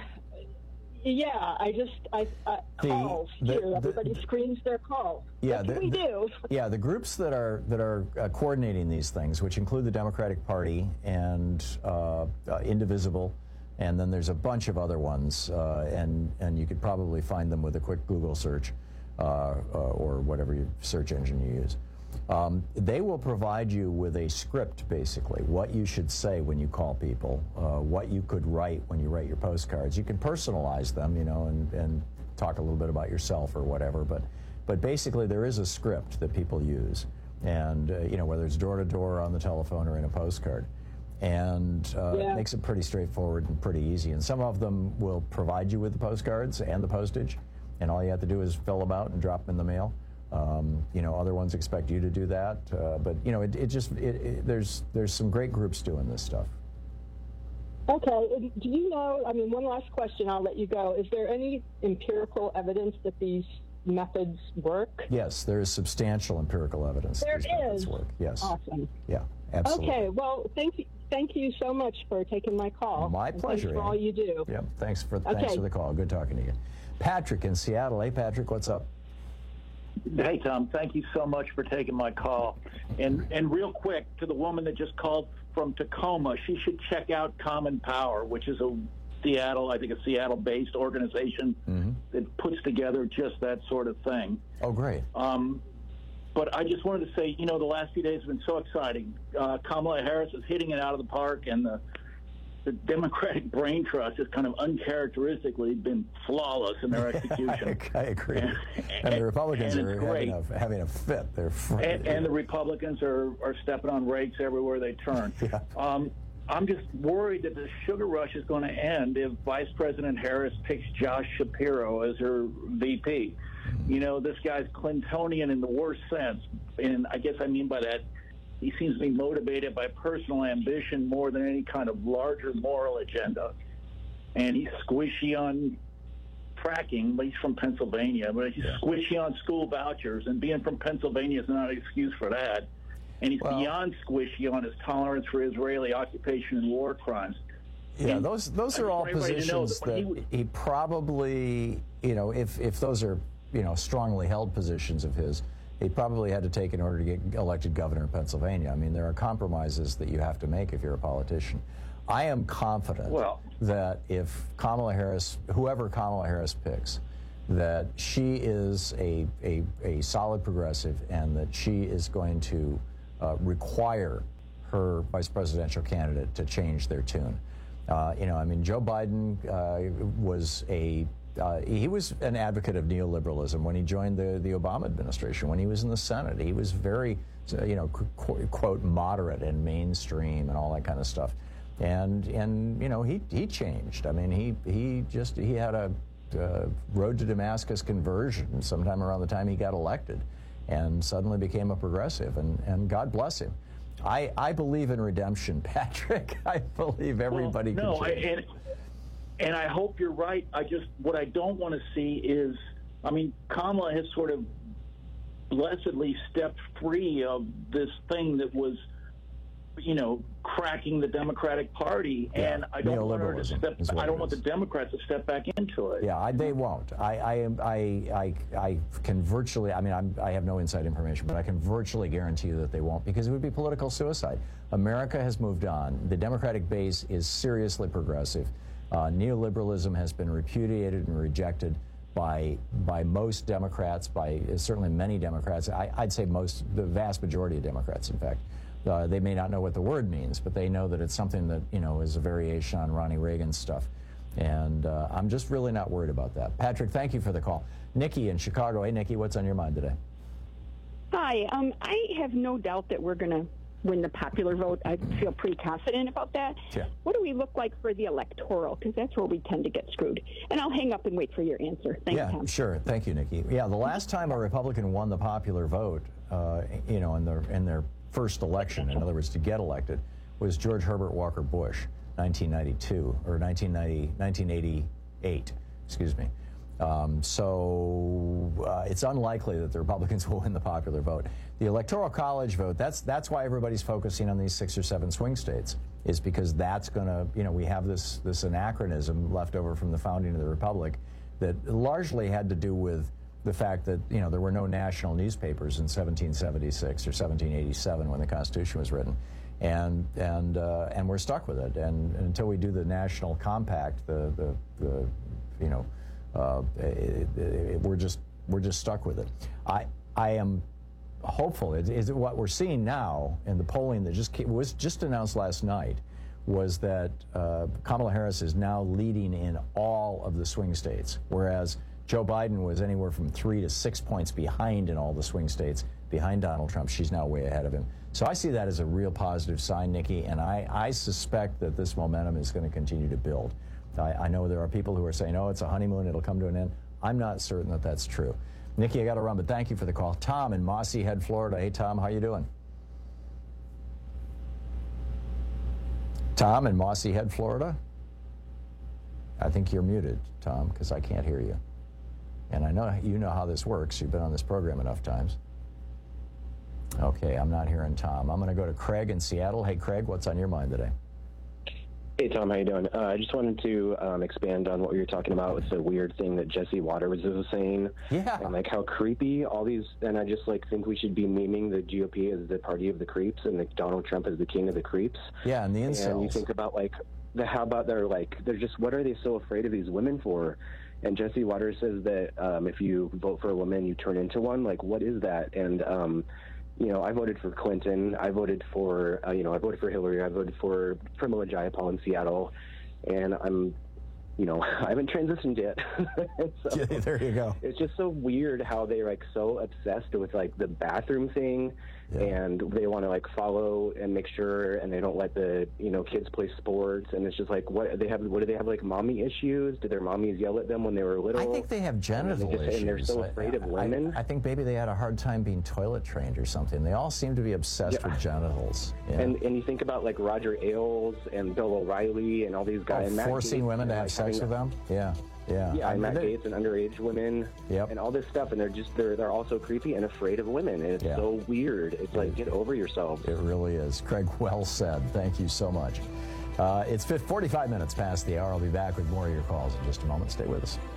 yeah, I just, I, I The- calls the- too. the- Everybody screens their calls. Yeah, what can the- we the- do? Yeah, the groups that are that are uh, coordinating these things, which include the Democratic Party and uh, uh, Indivisible, and then there's a bunch of other ones, uh, and and you could probably find them with a quick Google search uh, uh, or whatever your search engine you use. Um, they will provide you with a script, basically, what you should say when you call people, uh, what you could write when you write your postcards. You can personalize them, you know, and, and talk a little bit about yourself or whatever, but but basically there is a script that people use, and, uh, you know, whether it's door-to-door on the telephone or in a postcard. And uh, Yeah. it makes it pretty straightforward and pretty easy. And some of them will provide you with the postcards and the postage, and all you have to do is fill them out and drop them in the mail. Um, you know, other ones expect you to do that, uh, but you know, it, it just it, it, there's there's some great groups doing this stuff. Okay. and Do you know, I mean, one last question, I'll let you go. Is there any empirical evidence that these methods work? Yes, there is substantial empirical evidence that There these methods is. work. Yes. Awesome. Yeah, absolutely. Okay. Well, thank you. Thank you so much for taking my call. My And pleasure. Thanks for Ann. all you do. Yeah. Thanks for thanks Okay. for the call. Good talking to you. Patrick in Seattle. Hey, Patrick, what's up? Hey, Tom, thank you so much for taking my call. And and real quick, to the woman that just called from Tacoma, she should check out Common Power, which is a Seattle, I think a Seattle-based organization mm-hmm. that puts together just that sort of thing. Oh, great. Um, but I just wanted to say, you know, the last few days have been so exciting. Uh, Kamala Harris is hitting it out of the park, and the the Democratic brain trust has kind of uncharacteristically been flawless in their execution. I, I agree. And, and the Republicans and are having a, having a fit. They're and, and the Republicans are, are stepping on rakes everywhere they turn. Yeah. Um, I'm just worried that the sugar rush is going to end if Vice President Harris picks Josh Shapiro as her V P. You know, this guy's Clintonian in the worst sense. And I guess I mean by that, he seems to be motivated by personal ambition more than any kind of larger moral agenda. And he's squishy on fracking, but he's from Pennsylvania. But he's yeah. squishy on school vouchers, and being from Pennsylvania is not an excuse for that. And he's well, beyond squishy on his tolerance for Israeli occupation and war crimes. Yeah, and those those are all positions that, that he, he probably, you know, if if those are, you know, strongly held positions of his, he probably had to take in order to get elected governor of Pennsylvania. I mean, there are compromises that you have to make if you're a politician. I am confident well, that if Kamala Harris, whoever Kamala Harris picks, that she is a, a, a solid progressive and that she is going to uh, require her vice presidential candidate to change their tune. Uh, you know, I mean, Joe Biden uh, was a Uh, he was an advocate of neoliberalism when he joined the, the Obama administration. When he was in the Senate, he was very, you know, qu- quote, moderate and mainstream and all that kind of stuff. And, and you know, he, he changed. I mean, he, he just, he had a uh, road to Damascus conversion sometime around the time he got elected and suddenly became a progressive. And, and God bless him. I, I believe in redemption, Patrick. I believe everybody well, no, can change. I, and, And I hope you're right. I just, what I don't want to see is, I mean, Kamala has sort of blessedly stepped free of this thing that was, you know, cracking the Democratic Party. Yeah. And I don't want her to step, I don't want the Democrats to step back into it. Yeah, I, they won't. I, I, am, I, I, I can virtually, I mean, I'm, I have no inside information, but I can virtually guarantee you that they won't, because it would be political suicide. America has moved on. The Democratic base is seriously progressive. Uh, neoliberalism has been repudiated and rejected by by most Democrats, by uh, certainly many Democrats. I, I'd say most, the vast majority of Democrats, in fact. Uh, they may not know what the word means, but they know that it's something that, you know, is a variation on Ronnie Reagan's stuff. And uh, I'm just really not worried about that. Patrick, thank you for the call. Nikki in Chicago. Hey, Nikki, what's on your mind today? Hi. Um, I have no doubt that we're going to win the popular vote. I feel pretty confident about that. Yeah. What do we look like for the electoral? Because that's where we tend to get screwed. And I'll hang up and wait for your answer. Thanks, yeah, Tom. Sure. Thank you, Nikki. Yeah, the last time a Republican won the popular vote, uh, you know, in their in their first election, in other words, to get elected, was George Herbert Walker Bush, nineteen ninety-two or nineteen ninety, nineteen eighty-eight. Excuse me. Um, so uh, it's unlikely that the Republicans will win the popular vote. The Electoral College vote, that's that's why everybody's focusing on these six or seven swing states, is because that's going to, you know, we have this, this anachronism left over from the founding of the Republic that largely had to do with the fact that, you know, there were no national newspapers in seventeen seventy-six or seventeen eighty-seven when the Constitution was written. And and uh, and we're stuck with it. And, and until we do the national compact, the, the, the you know, Uh, it, it, we're just we're just stuck with it. I I am hopeful. Is, is it what we're seeing now in the polling that just came, was just announced last night was that uh, Kamala Harris is now leading in all of the swing states, whereas Joe Biden was anywhere from three to six points behind in all the swing states, behind Donald Trump. She's now way ahead of him. So I see that as a real positive sign, Nikki, and I, I suspect that this momentum is going to continue to build. I, I know there are people who are saying, oh, it's a honeymoon, it'll come to an end. I'm not certain that that's true. Nikki, I got to run, but thank you for the call. Tom in Mossy Head, Florida. Hey, Tom, how you doing? Tom in Mossy Head, Florida? I think you're muted, Tom, because I can't hear you. And I know you know how this works. You've been on this program enough times. Okay, I'm not hearing Tom. I'm going to go to Craig in Seattle. Hey, Craig, what's on your mind today? Hey, Tom, how you doing? Uh, I just wanted to um, expand on what you were talking about with the weird thing that Jesse Waters was saying. Yeah. And, like, how creepy all these... And I just, like, think we should be naming the G O P as the party of the creeps and like, Donald Trump as the king of the creeps. Yeah, and the incels. And you think about, like, the, how about they're, like... They're just... What are they so afraid of these women for? And Jesse Waters says that um, if you vote for a woman, you turn into one. Like, what is that? And... um You know, I voted for Clinton. I voted for, uh, you know, I voted for Hillary. I voted for Pramila Jayapal in Seattle. And I'm, you know, I haven't transitioned yet. So yeah, there you go. It's just so weird how they're, like, so obsessed with, like, the bathroom thing. Yeah. And they want to, like, follow and make sure, and they don't let the, you know, kids play sports. And it's just like, what they have, what do they have, like, mommy issues? Did their mommies yell at them when they were little? I think they have genital and they just, issues. And they're so afraid I, of women. I, I think maybe they had a hard time being toilet trained or something. They all seem to be obsessed Yeah. with genitals. Yeah. And and you think about, like, Roger Ailes and Bill O'Reilly and all these guys. Oh, and Matt forcing Gaetz, women to and, have like, sex having- with them? Yeah, yeah. Yeah, I and mean, Matt they- Gaetz and underage women, Yep. and all this stuff, and they're just they're they're also creepy and afraid of women, and it's Yeah. so weird. It's like, get over yourselves. It really is. Craig, well said. Thank you so much. Uh, it's forty-five minutes past the hour. I'll be back with more of your calls in just a moment. Stay with us.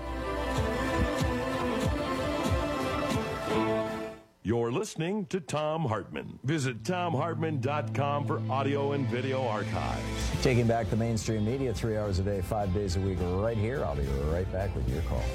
You're listening to Tom Hartman. Visit tom hartman dot com for audio and video archives. Taking back the mainstream media three hours a day, five days a week, right here. I'll be right back with your calls.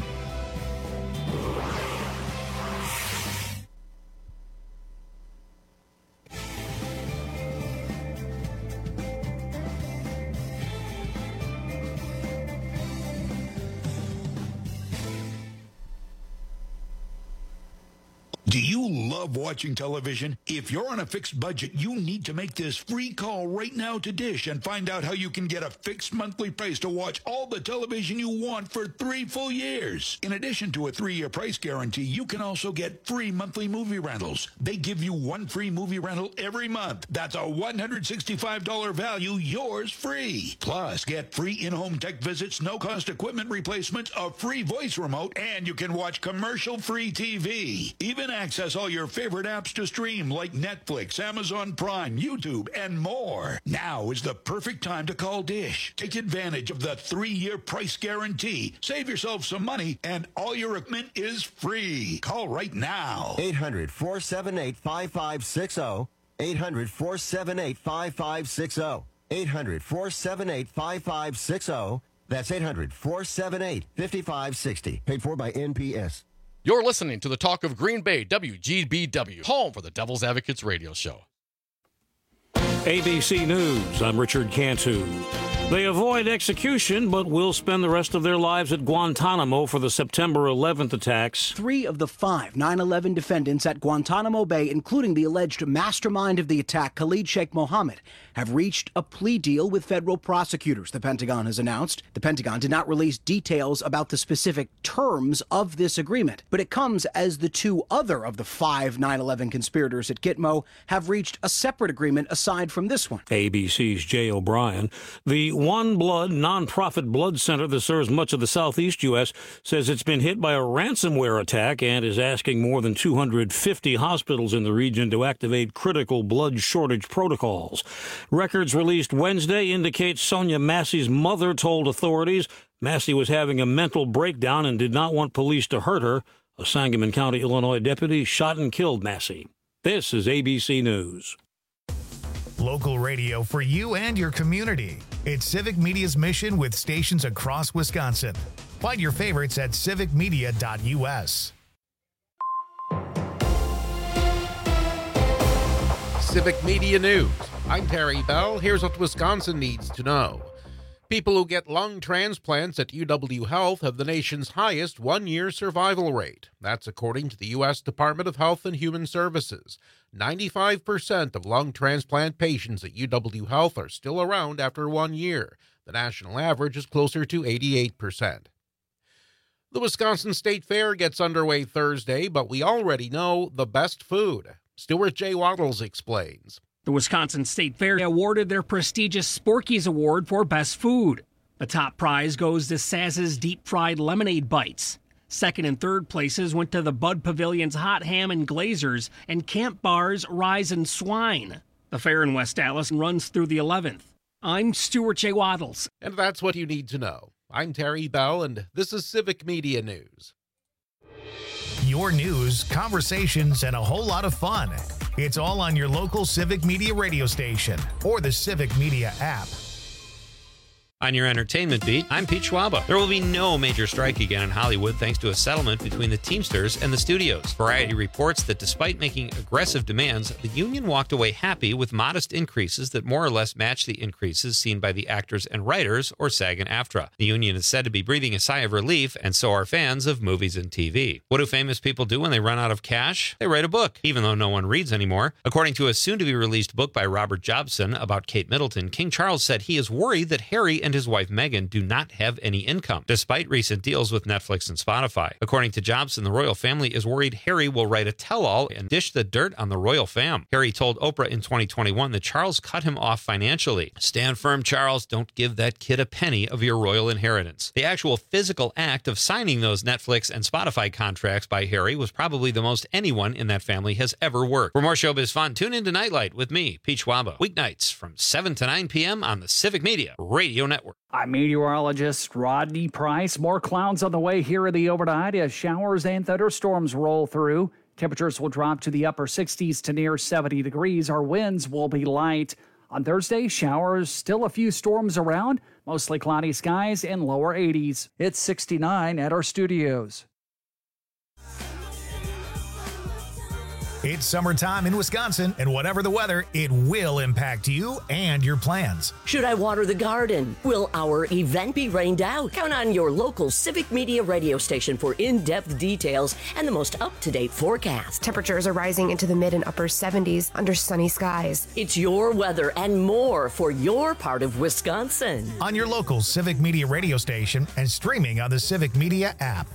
Do you love watching television? If you're on a fixed budget, you need to make this free call right now to Dish and find out how you can get a fixed monthly price to watch all the television you want for three full years. In addition to a three-year price guarantee, you can also get free monthly movie rentals. They give you one free movie rental every month. That's a one hundred sixty-five dollars value, yours free. Plus, get free in-home tech visits, no-cost equipment replacements, a free voice remote, and you can watch commercial-free T V. Even access all your favorite apps to stream like Netflix, Amazon Prime, YouTube, and more. Now is the perfect time to call Dish. Take advantage of the three-year price guarantee. Save yourself some money, and all your equipment is free. Call right now. eight hundred, four seven eight, five five six zero. eight hundred, four seven eight, five five six zero. eight hundred, four seven eight, five five six zero. That's eight hundred, four seven eight, five five six zero. Paid for by N P S. You're listening to the Talk of Green Bay, W G B W, home for the Devil's Advocates radio show. A B C News, I'm Richard Cantu. They avoid execution, but will spend the rest of their lives at Guantanamo for the September eleventh attacks. Three of the five nine eleven defendants at Guantanamo Bay, including the alleged mastermind of the attack, Khalid Sheikh Mohammed, have reached a plea deal with federal prosecutors, the Pentagon has announced. The Pentagon did not release details about the specific terms of this agreement, but it comes as the two other of the five nine eleven conspirators at Gitmo have reached a separate agreement aside from this one. A B C's Jay O'Brien. The One Blood nonprofit blood center that serves much of the southeast U S says it's been hit by a ransomware attack and is asking more than two hundred fifty hospitals in the region to activate critical blood shortage protocols. Records released Wednesday indicate Sonia Massey's mother told authorities Massey was having a mental breakdown and did not want police to hurt her. A Sangamon County, Illinois deputy shot and killed Massey. This is A B C News. Local radio for you and your community. It's Civic Media's mission with stations across Wisconsin. Find your favorites at civic media dot U S. Civic Media News. I'm Terry Bell. Here's what Wisconsin needs to know. People who get lung transplants at U W Health have the nation's highest one-year survival rate. That's according to the U S Department of Health and Human Services. ninety-five percent of lung transplant patients at U W Health are still around after one year. The national average is closer to eighty-eight percent. The Wisconsin State Fair gets underway Thursday, but we already know the best food. Stuart J. Waddles explains. The Wisconsin State Fair awarded their prestigious Sporky's Award for Best Food. The top prize goes to Saz's Deep Fried Lemonade Bites. Second and third places went to the Bud Pavilion's Hot Ham and Glazers and Camp Bar's Rise and Swine. The fair in West Allis runs through the eleventh. I'm Stuart J. Waddles. And that's what you need to know. I'm Terry Bell, and this is Civic Media News. Your news, conversations, and a whole lot of fun. It's all on your local Civic Media radio station or the Civic Media app. On your entertainment beat, I'm Pete Schwaba. There will be no major strike again in Hollywood thanks to a settlement between the Teamsters and the studios. Variety reports that despite making aggressive demands, the union walked away happy with modest increases that more or less match the increases seen by the actors and writers, or SAG and AFTRA. The union is said to be breathing a sigh of relief, and so are fans of movies and T V. What do famous people do when they run out of cash? They write a book, even though no one reads anymore. According to a soon-to-be-released book by Robert Jobson about Kate Middleton, King Charles said he is worried that Harry and his wife Meghan do not have any income, despite recent deals with Netflix and Spotify. According to Jobson, the royal family is worried Harry will write a tell-all and dish the dirt on the royal fam. Harry told Oprah in twenty twenty-one that Charles cut him off financially. Stand firm, Charles. Don't give that kid a penny of your royal inheritance. The actual physical act of signing those Netflix and Spotify contracts by Harry was probably the most anyone in that family has ever worked. For more showbiz fun, tune into Nightlight with me, Pete Schwaba, weeknights from seven to nine p.m. on the Civic Media Radio Network. I'm meteorologist Rodney Price. More clouds on the way here in the overnight as showers and thunderstorms roll through. Temperatures will drop to the upper sixties to near seventy degrees. Our winds will be light. On Thursday, showers, still a few storms around, mostly cloudy skies and lower eighties. It's sixty-nine at our studios. It's summertime in Wisconsin, and whatever the weather, it will impact you and your plans. Should I water the garden? Will our event be rained out? Count on your local Civic Media radio station for in-depth details and the most up-to-date forecast. Temperatures are rising into the mid and upper seventies under sunny skies. It's your weather and more for your part of Wisconsin. On your local Civic Media radio station and streaming on the Civic Media app.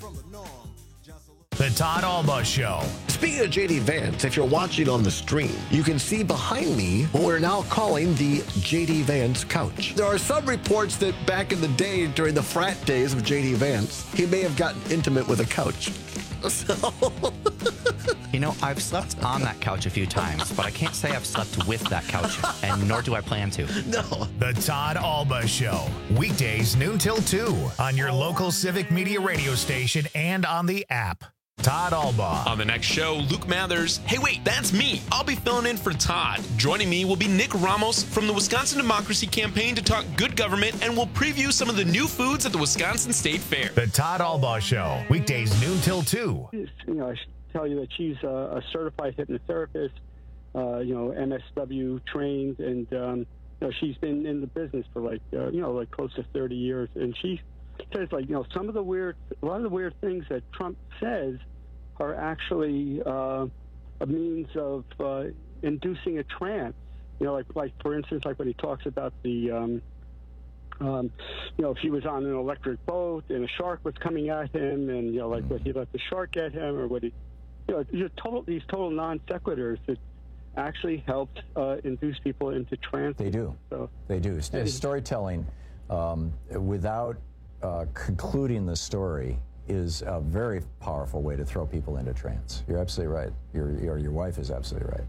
The Todd Alba Show. Speaking of J D Vance, if you're watching on the stream, you can see behind me what we're now calling the J D Vance couch. There are some reports that back in the day, during the frat days of J D Vance, he may have gotten intimate with a couch. So... You know, I've slept on that couch a few times, but I can't say I've slept with that couch, and nor do I plan to. No. The Todd Alba Show. Weekdays noon till two on your local Civic Media radio station and on the app. Todd Alba. On the next show, Luke Mathers. Hey, wait, that's me. I'll be filling in for Todd. Joining me will be Nick Ramos from the Wisconsin Democracy Campaign to talk good government, and we'll preview some of the new foods at the Wisconsin State Fair. The Todd Alba Show. Weekdays noon till two. You know, I should tell you that she's a, a certified hypnotherapist, uh, you know, M S W trained, and um, you know, she's been in the business for like, uh, you know, like close to thirty years, and she says, like, you know, some of the weird, a lot of the weird things that Trump says are actually uh, a means of uh, inducing a trance. You know, like, like for instance, like when he talks about the, um, um, you know, if he was on an electric boat and a shark was coming at him, and, you know, like would he let the shark get him, or would he, you know, these total, these total non sequiturs that actually help uh, induce people into trance. They do. So, they do. and, Storytelling um, without uh, concluding the story is a very powerful way to throw people into trance. You're absolutely right. Your your, your wife is absolutely right.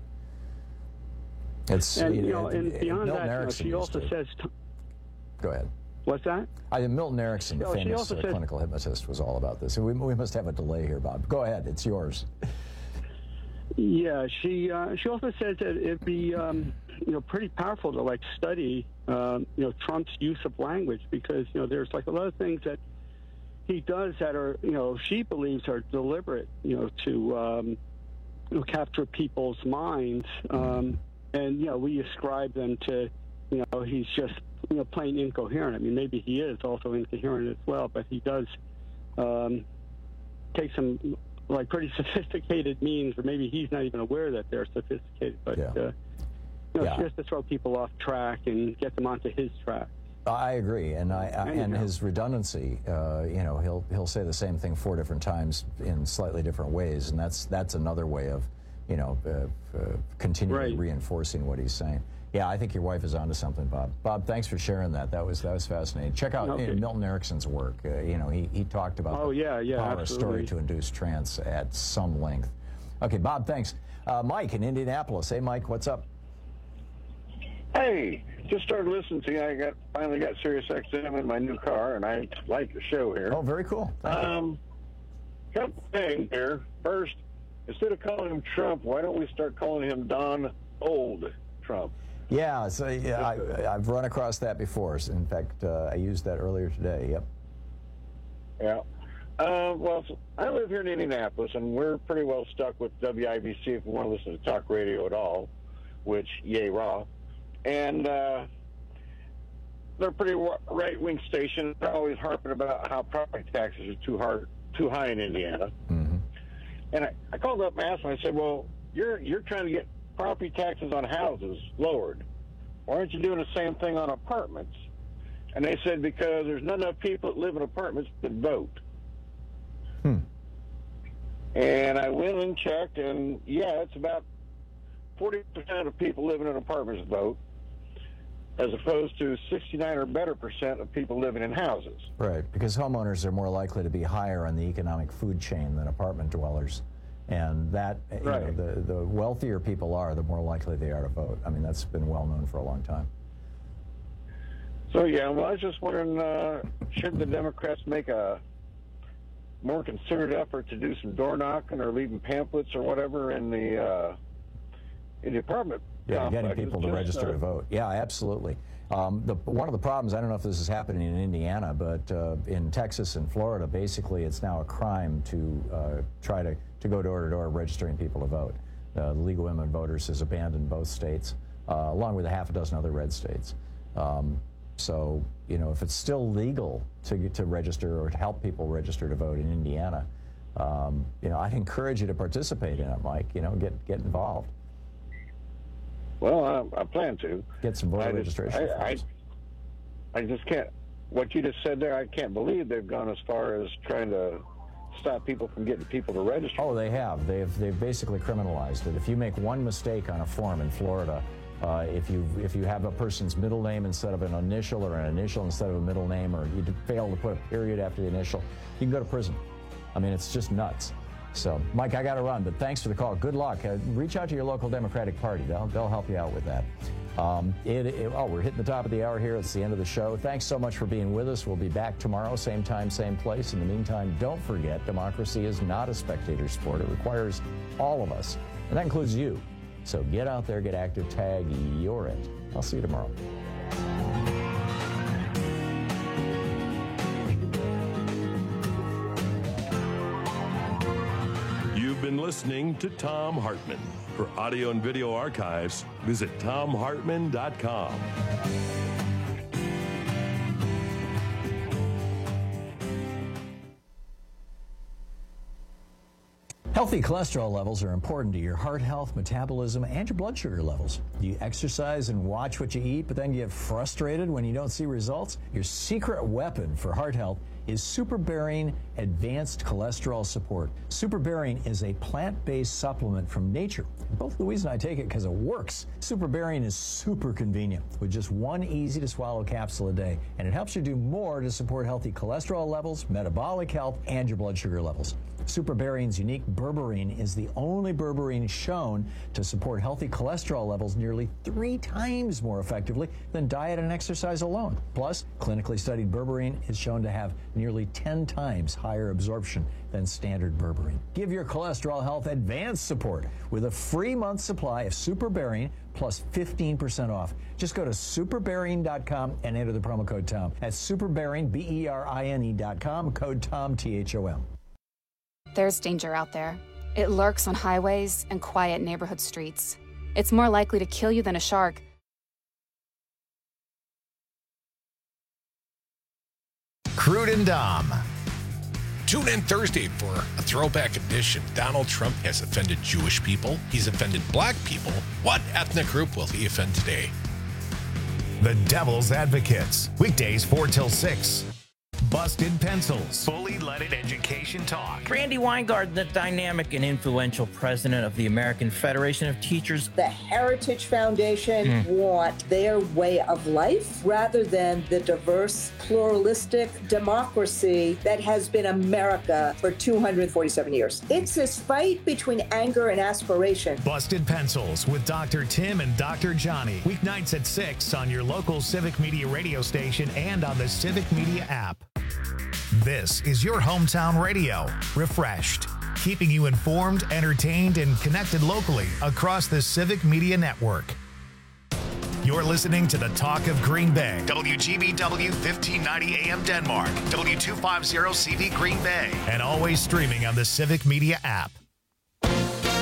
It's and you you know, it, and it, beyond Milton that, you know, Erickson she also to, says. Go ahead. What's that? I, Milton Erickson, the Oh, she famous also uh, said- clinical hypnotist, was all about this. We, we must have a delay here, Bob. Go ahead. It's yours. Yeah, she uh, she also says that it'd be um, you know pretty powerful to like study um, you know Trump's use of language, because you know there's like a lot of things that he does that are you know she believes are deliberate, you know to um, you know capture people's minds, um, and you know we ascribe them to you know he's just you know plain incoherent. I mean, maybe he is also incoherent as well, but he does um, take some like pretty sophisticated means, or maybe he's not even aware that they're sophisticated, but Yeah. uh, you know, Yeah. just to throw people off track and get them onto his track. I agree, and I, I and Anyhow. his redundancy. Uh, you know, he'll he'll say the same thing four different times in slightly different ways, and that's that's another way of, you know, uh, uh, continually Right. reinforcing what he's saying. Yeah, I think your wife is onto something, Bob. Bob, thanks for sharing that. That was that was fascinating. Check out Okay. you know, Milton Erickson's work. Uh, you know, he he talked about Oh, the yeah, yeah, power of absolutely. story to induce trance at some length. Okay, Bob, thanks. Uh, Mike in Indianapolis. Hey, Mike, what's up? Hey, just started listening to you. I got finally got Sirius X M in my new car, and I like the show here. Oh, very cool. Thank um, you. Couple things here. First, instead of calling him Trump, why don't we start calling him Don Old Trump? Yeah, so yeah, I, I've run across that before. In fact, uh, I used that earlier today. Yep. Yeah. Uh, well, so I live here in Indianapolis, and we're pretty well stuck with W I B C if we want to listen to talk radio at all, which, yay, raw. And uh, they're a pretty right-wing station. They're always harping about how property taxes are too hard, too high in Indiana. Mm-hmm. And I, I called up and asked them, I said, well, you're you're trying to get property taxes on houses lowered. Why aren't you doing the same thing on apartments? And they said, because there's not enough people that live in apartments that vote. Hmm. And I went and checked, and yeah, it's about forty percent of people living in apartments vote, as opposed to sixty-nine or better percent of people living in houses. Right, because homeowners are more likely to be higher on the economic food chain than apartment dwellers. And that, you right. know, the, the wealthier people are, the more likely they are to vote. I mean, that's been well known for a long time. So, yeah, well, I was just wondering, uh, should the Democrats make a more concerted effort to do some door knocking or leaving pamphlets or whatever in the, uh, in the apartment Yeah, getting complex? people to Just, register uh, to vote. Yeah, absolutely. Um, the, one of the problems, I don't know if this is happening in Indiana, but uh, in Texas and Florida, basically it's now a crime to uh, try to, to go door to door registering people to vote. Uh, the League of Women Voters has abandoned both states, uh, along with a half a dozen other red states. Um, so, you know, if it's still legal to, to register or to help people register to vote in Indiana, um, you know, I'd encourage you to participate in it, Mike. You know, get, get involved. Well, I, I plan to. Get some voter I just, registration. I, I, I just can't, what you just said there, I can't believe they've gone as far as trying to stop people from getting people to register. Oh, they have. They've, they've basically criminalized it. If you make one mistake on a form in Florida, uh, if you if you have a person's middle name instead of an initial or an initial instead of a middle name, or you fail to put a period after the initial, you can go to prison. I mean, it's just nuts. So, Mike, I got to run, but thanks for the call. Good luck. Uh, reach out to your local Democratic Party. They'll, they'll help you out with that. Um, it, it, oh, we're hitting the top of the hour here. It's the end of the show. Thanks so much for being with us. We'll be back tomorrow, same time, same place. In the meantime, don't forget, democracy is not a spectator sport. It requires all of us, and that includes you. So get out there, get active, tag, you're it. I'll see you tomorrow. You've been listening to Thom Hartmann. For audio and video archives, visit thom hartmann dot com. Healthy cholesterol levels are important to your heart health, metabolism, and your blood sugar levels. Do you exercise and watch what you eat, but then get frustrated when you don't see results? Your secret weapon for heart health is SuperBarian Advanced Cholesterol Support. SuperBarian is a plant-based supplement from nature. Both Louise and I take it because it works. SuperBarian is super convenient with just one easy-to-swallow capsule a day, and it helps you do more to support healthy cholesterol levels, metabolic health, and your blood sugar levels. SuperBarian's unique berberine is the only berberine shown to support healthy cholesterol levels nearly three times more effectively than diet and exercise alone. Plus, clinically studied berberine is shown to have nearly ten times higher absorption than standard berberine. Give your cholesterol health advanced support with a free month supply of SuperBarian plus fifteen percent off. Just go to superbarian dot com and enter the promo code Tom. That's SuperBarian, B E R I N E dot com, code Tom, T H O M. There's danger out there. It lurks on highways and quiet neighborhood streets. It's more likely to kill you than a shark. Crude and Dom. Tune in Thursday for a throwback edition. Donald Trump has offended Jewish people. He's offended black people. What ethnic group will he offend today? The Devil's Advocates. Weekdays four till six. Busted Pencils, fully leaded education talk. Randy Weingard, the dynamic and influential president of the American Federation of Teachers. The Heritage Foundation mm. want their way of life rather than the diverse, pluralistic democracy that has been America for two hundred forty-seven years. It's this fight between anger and aspiration. Busted Pencils with Doctor Tim and Doctor Johnny. Weeknights at six on your local Civic Media radio station and on the Civic Media app. This is your hometown radio, refreshed, keeping you informed, entertained, and connected locally across the Civic Media Network. You're listening to the Talk of Green Bay, W G B W fifteen ninety A M Denmark, W two fifty C V Green Bay, and always streaming on the Civic Media app.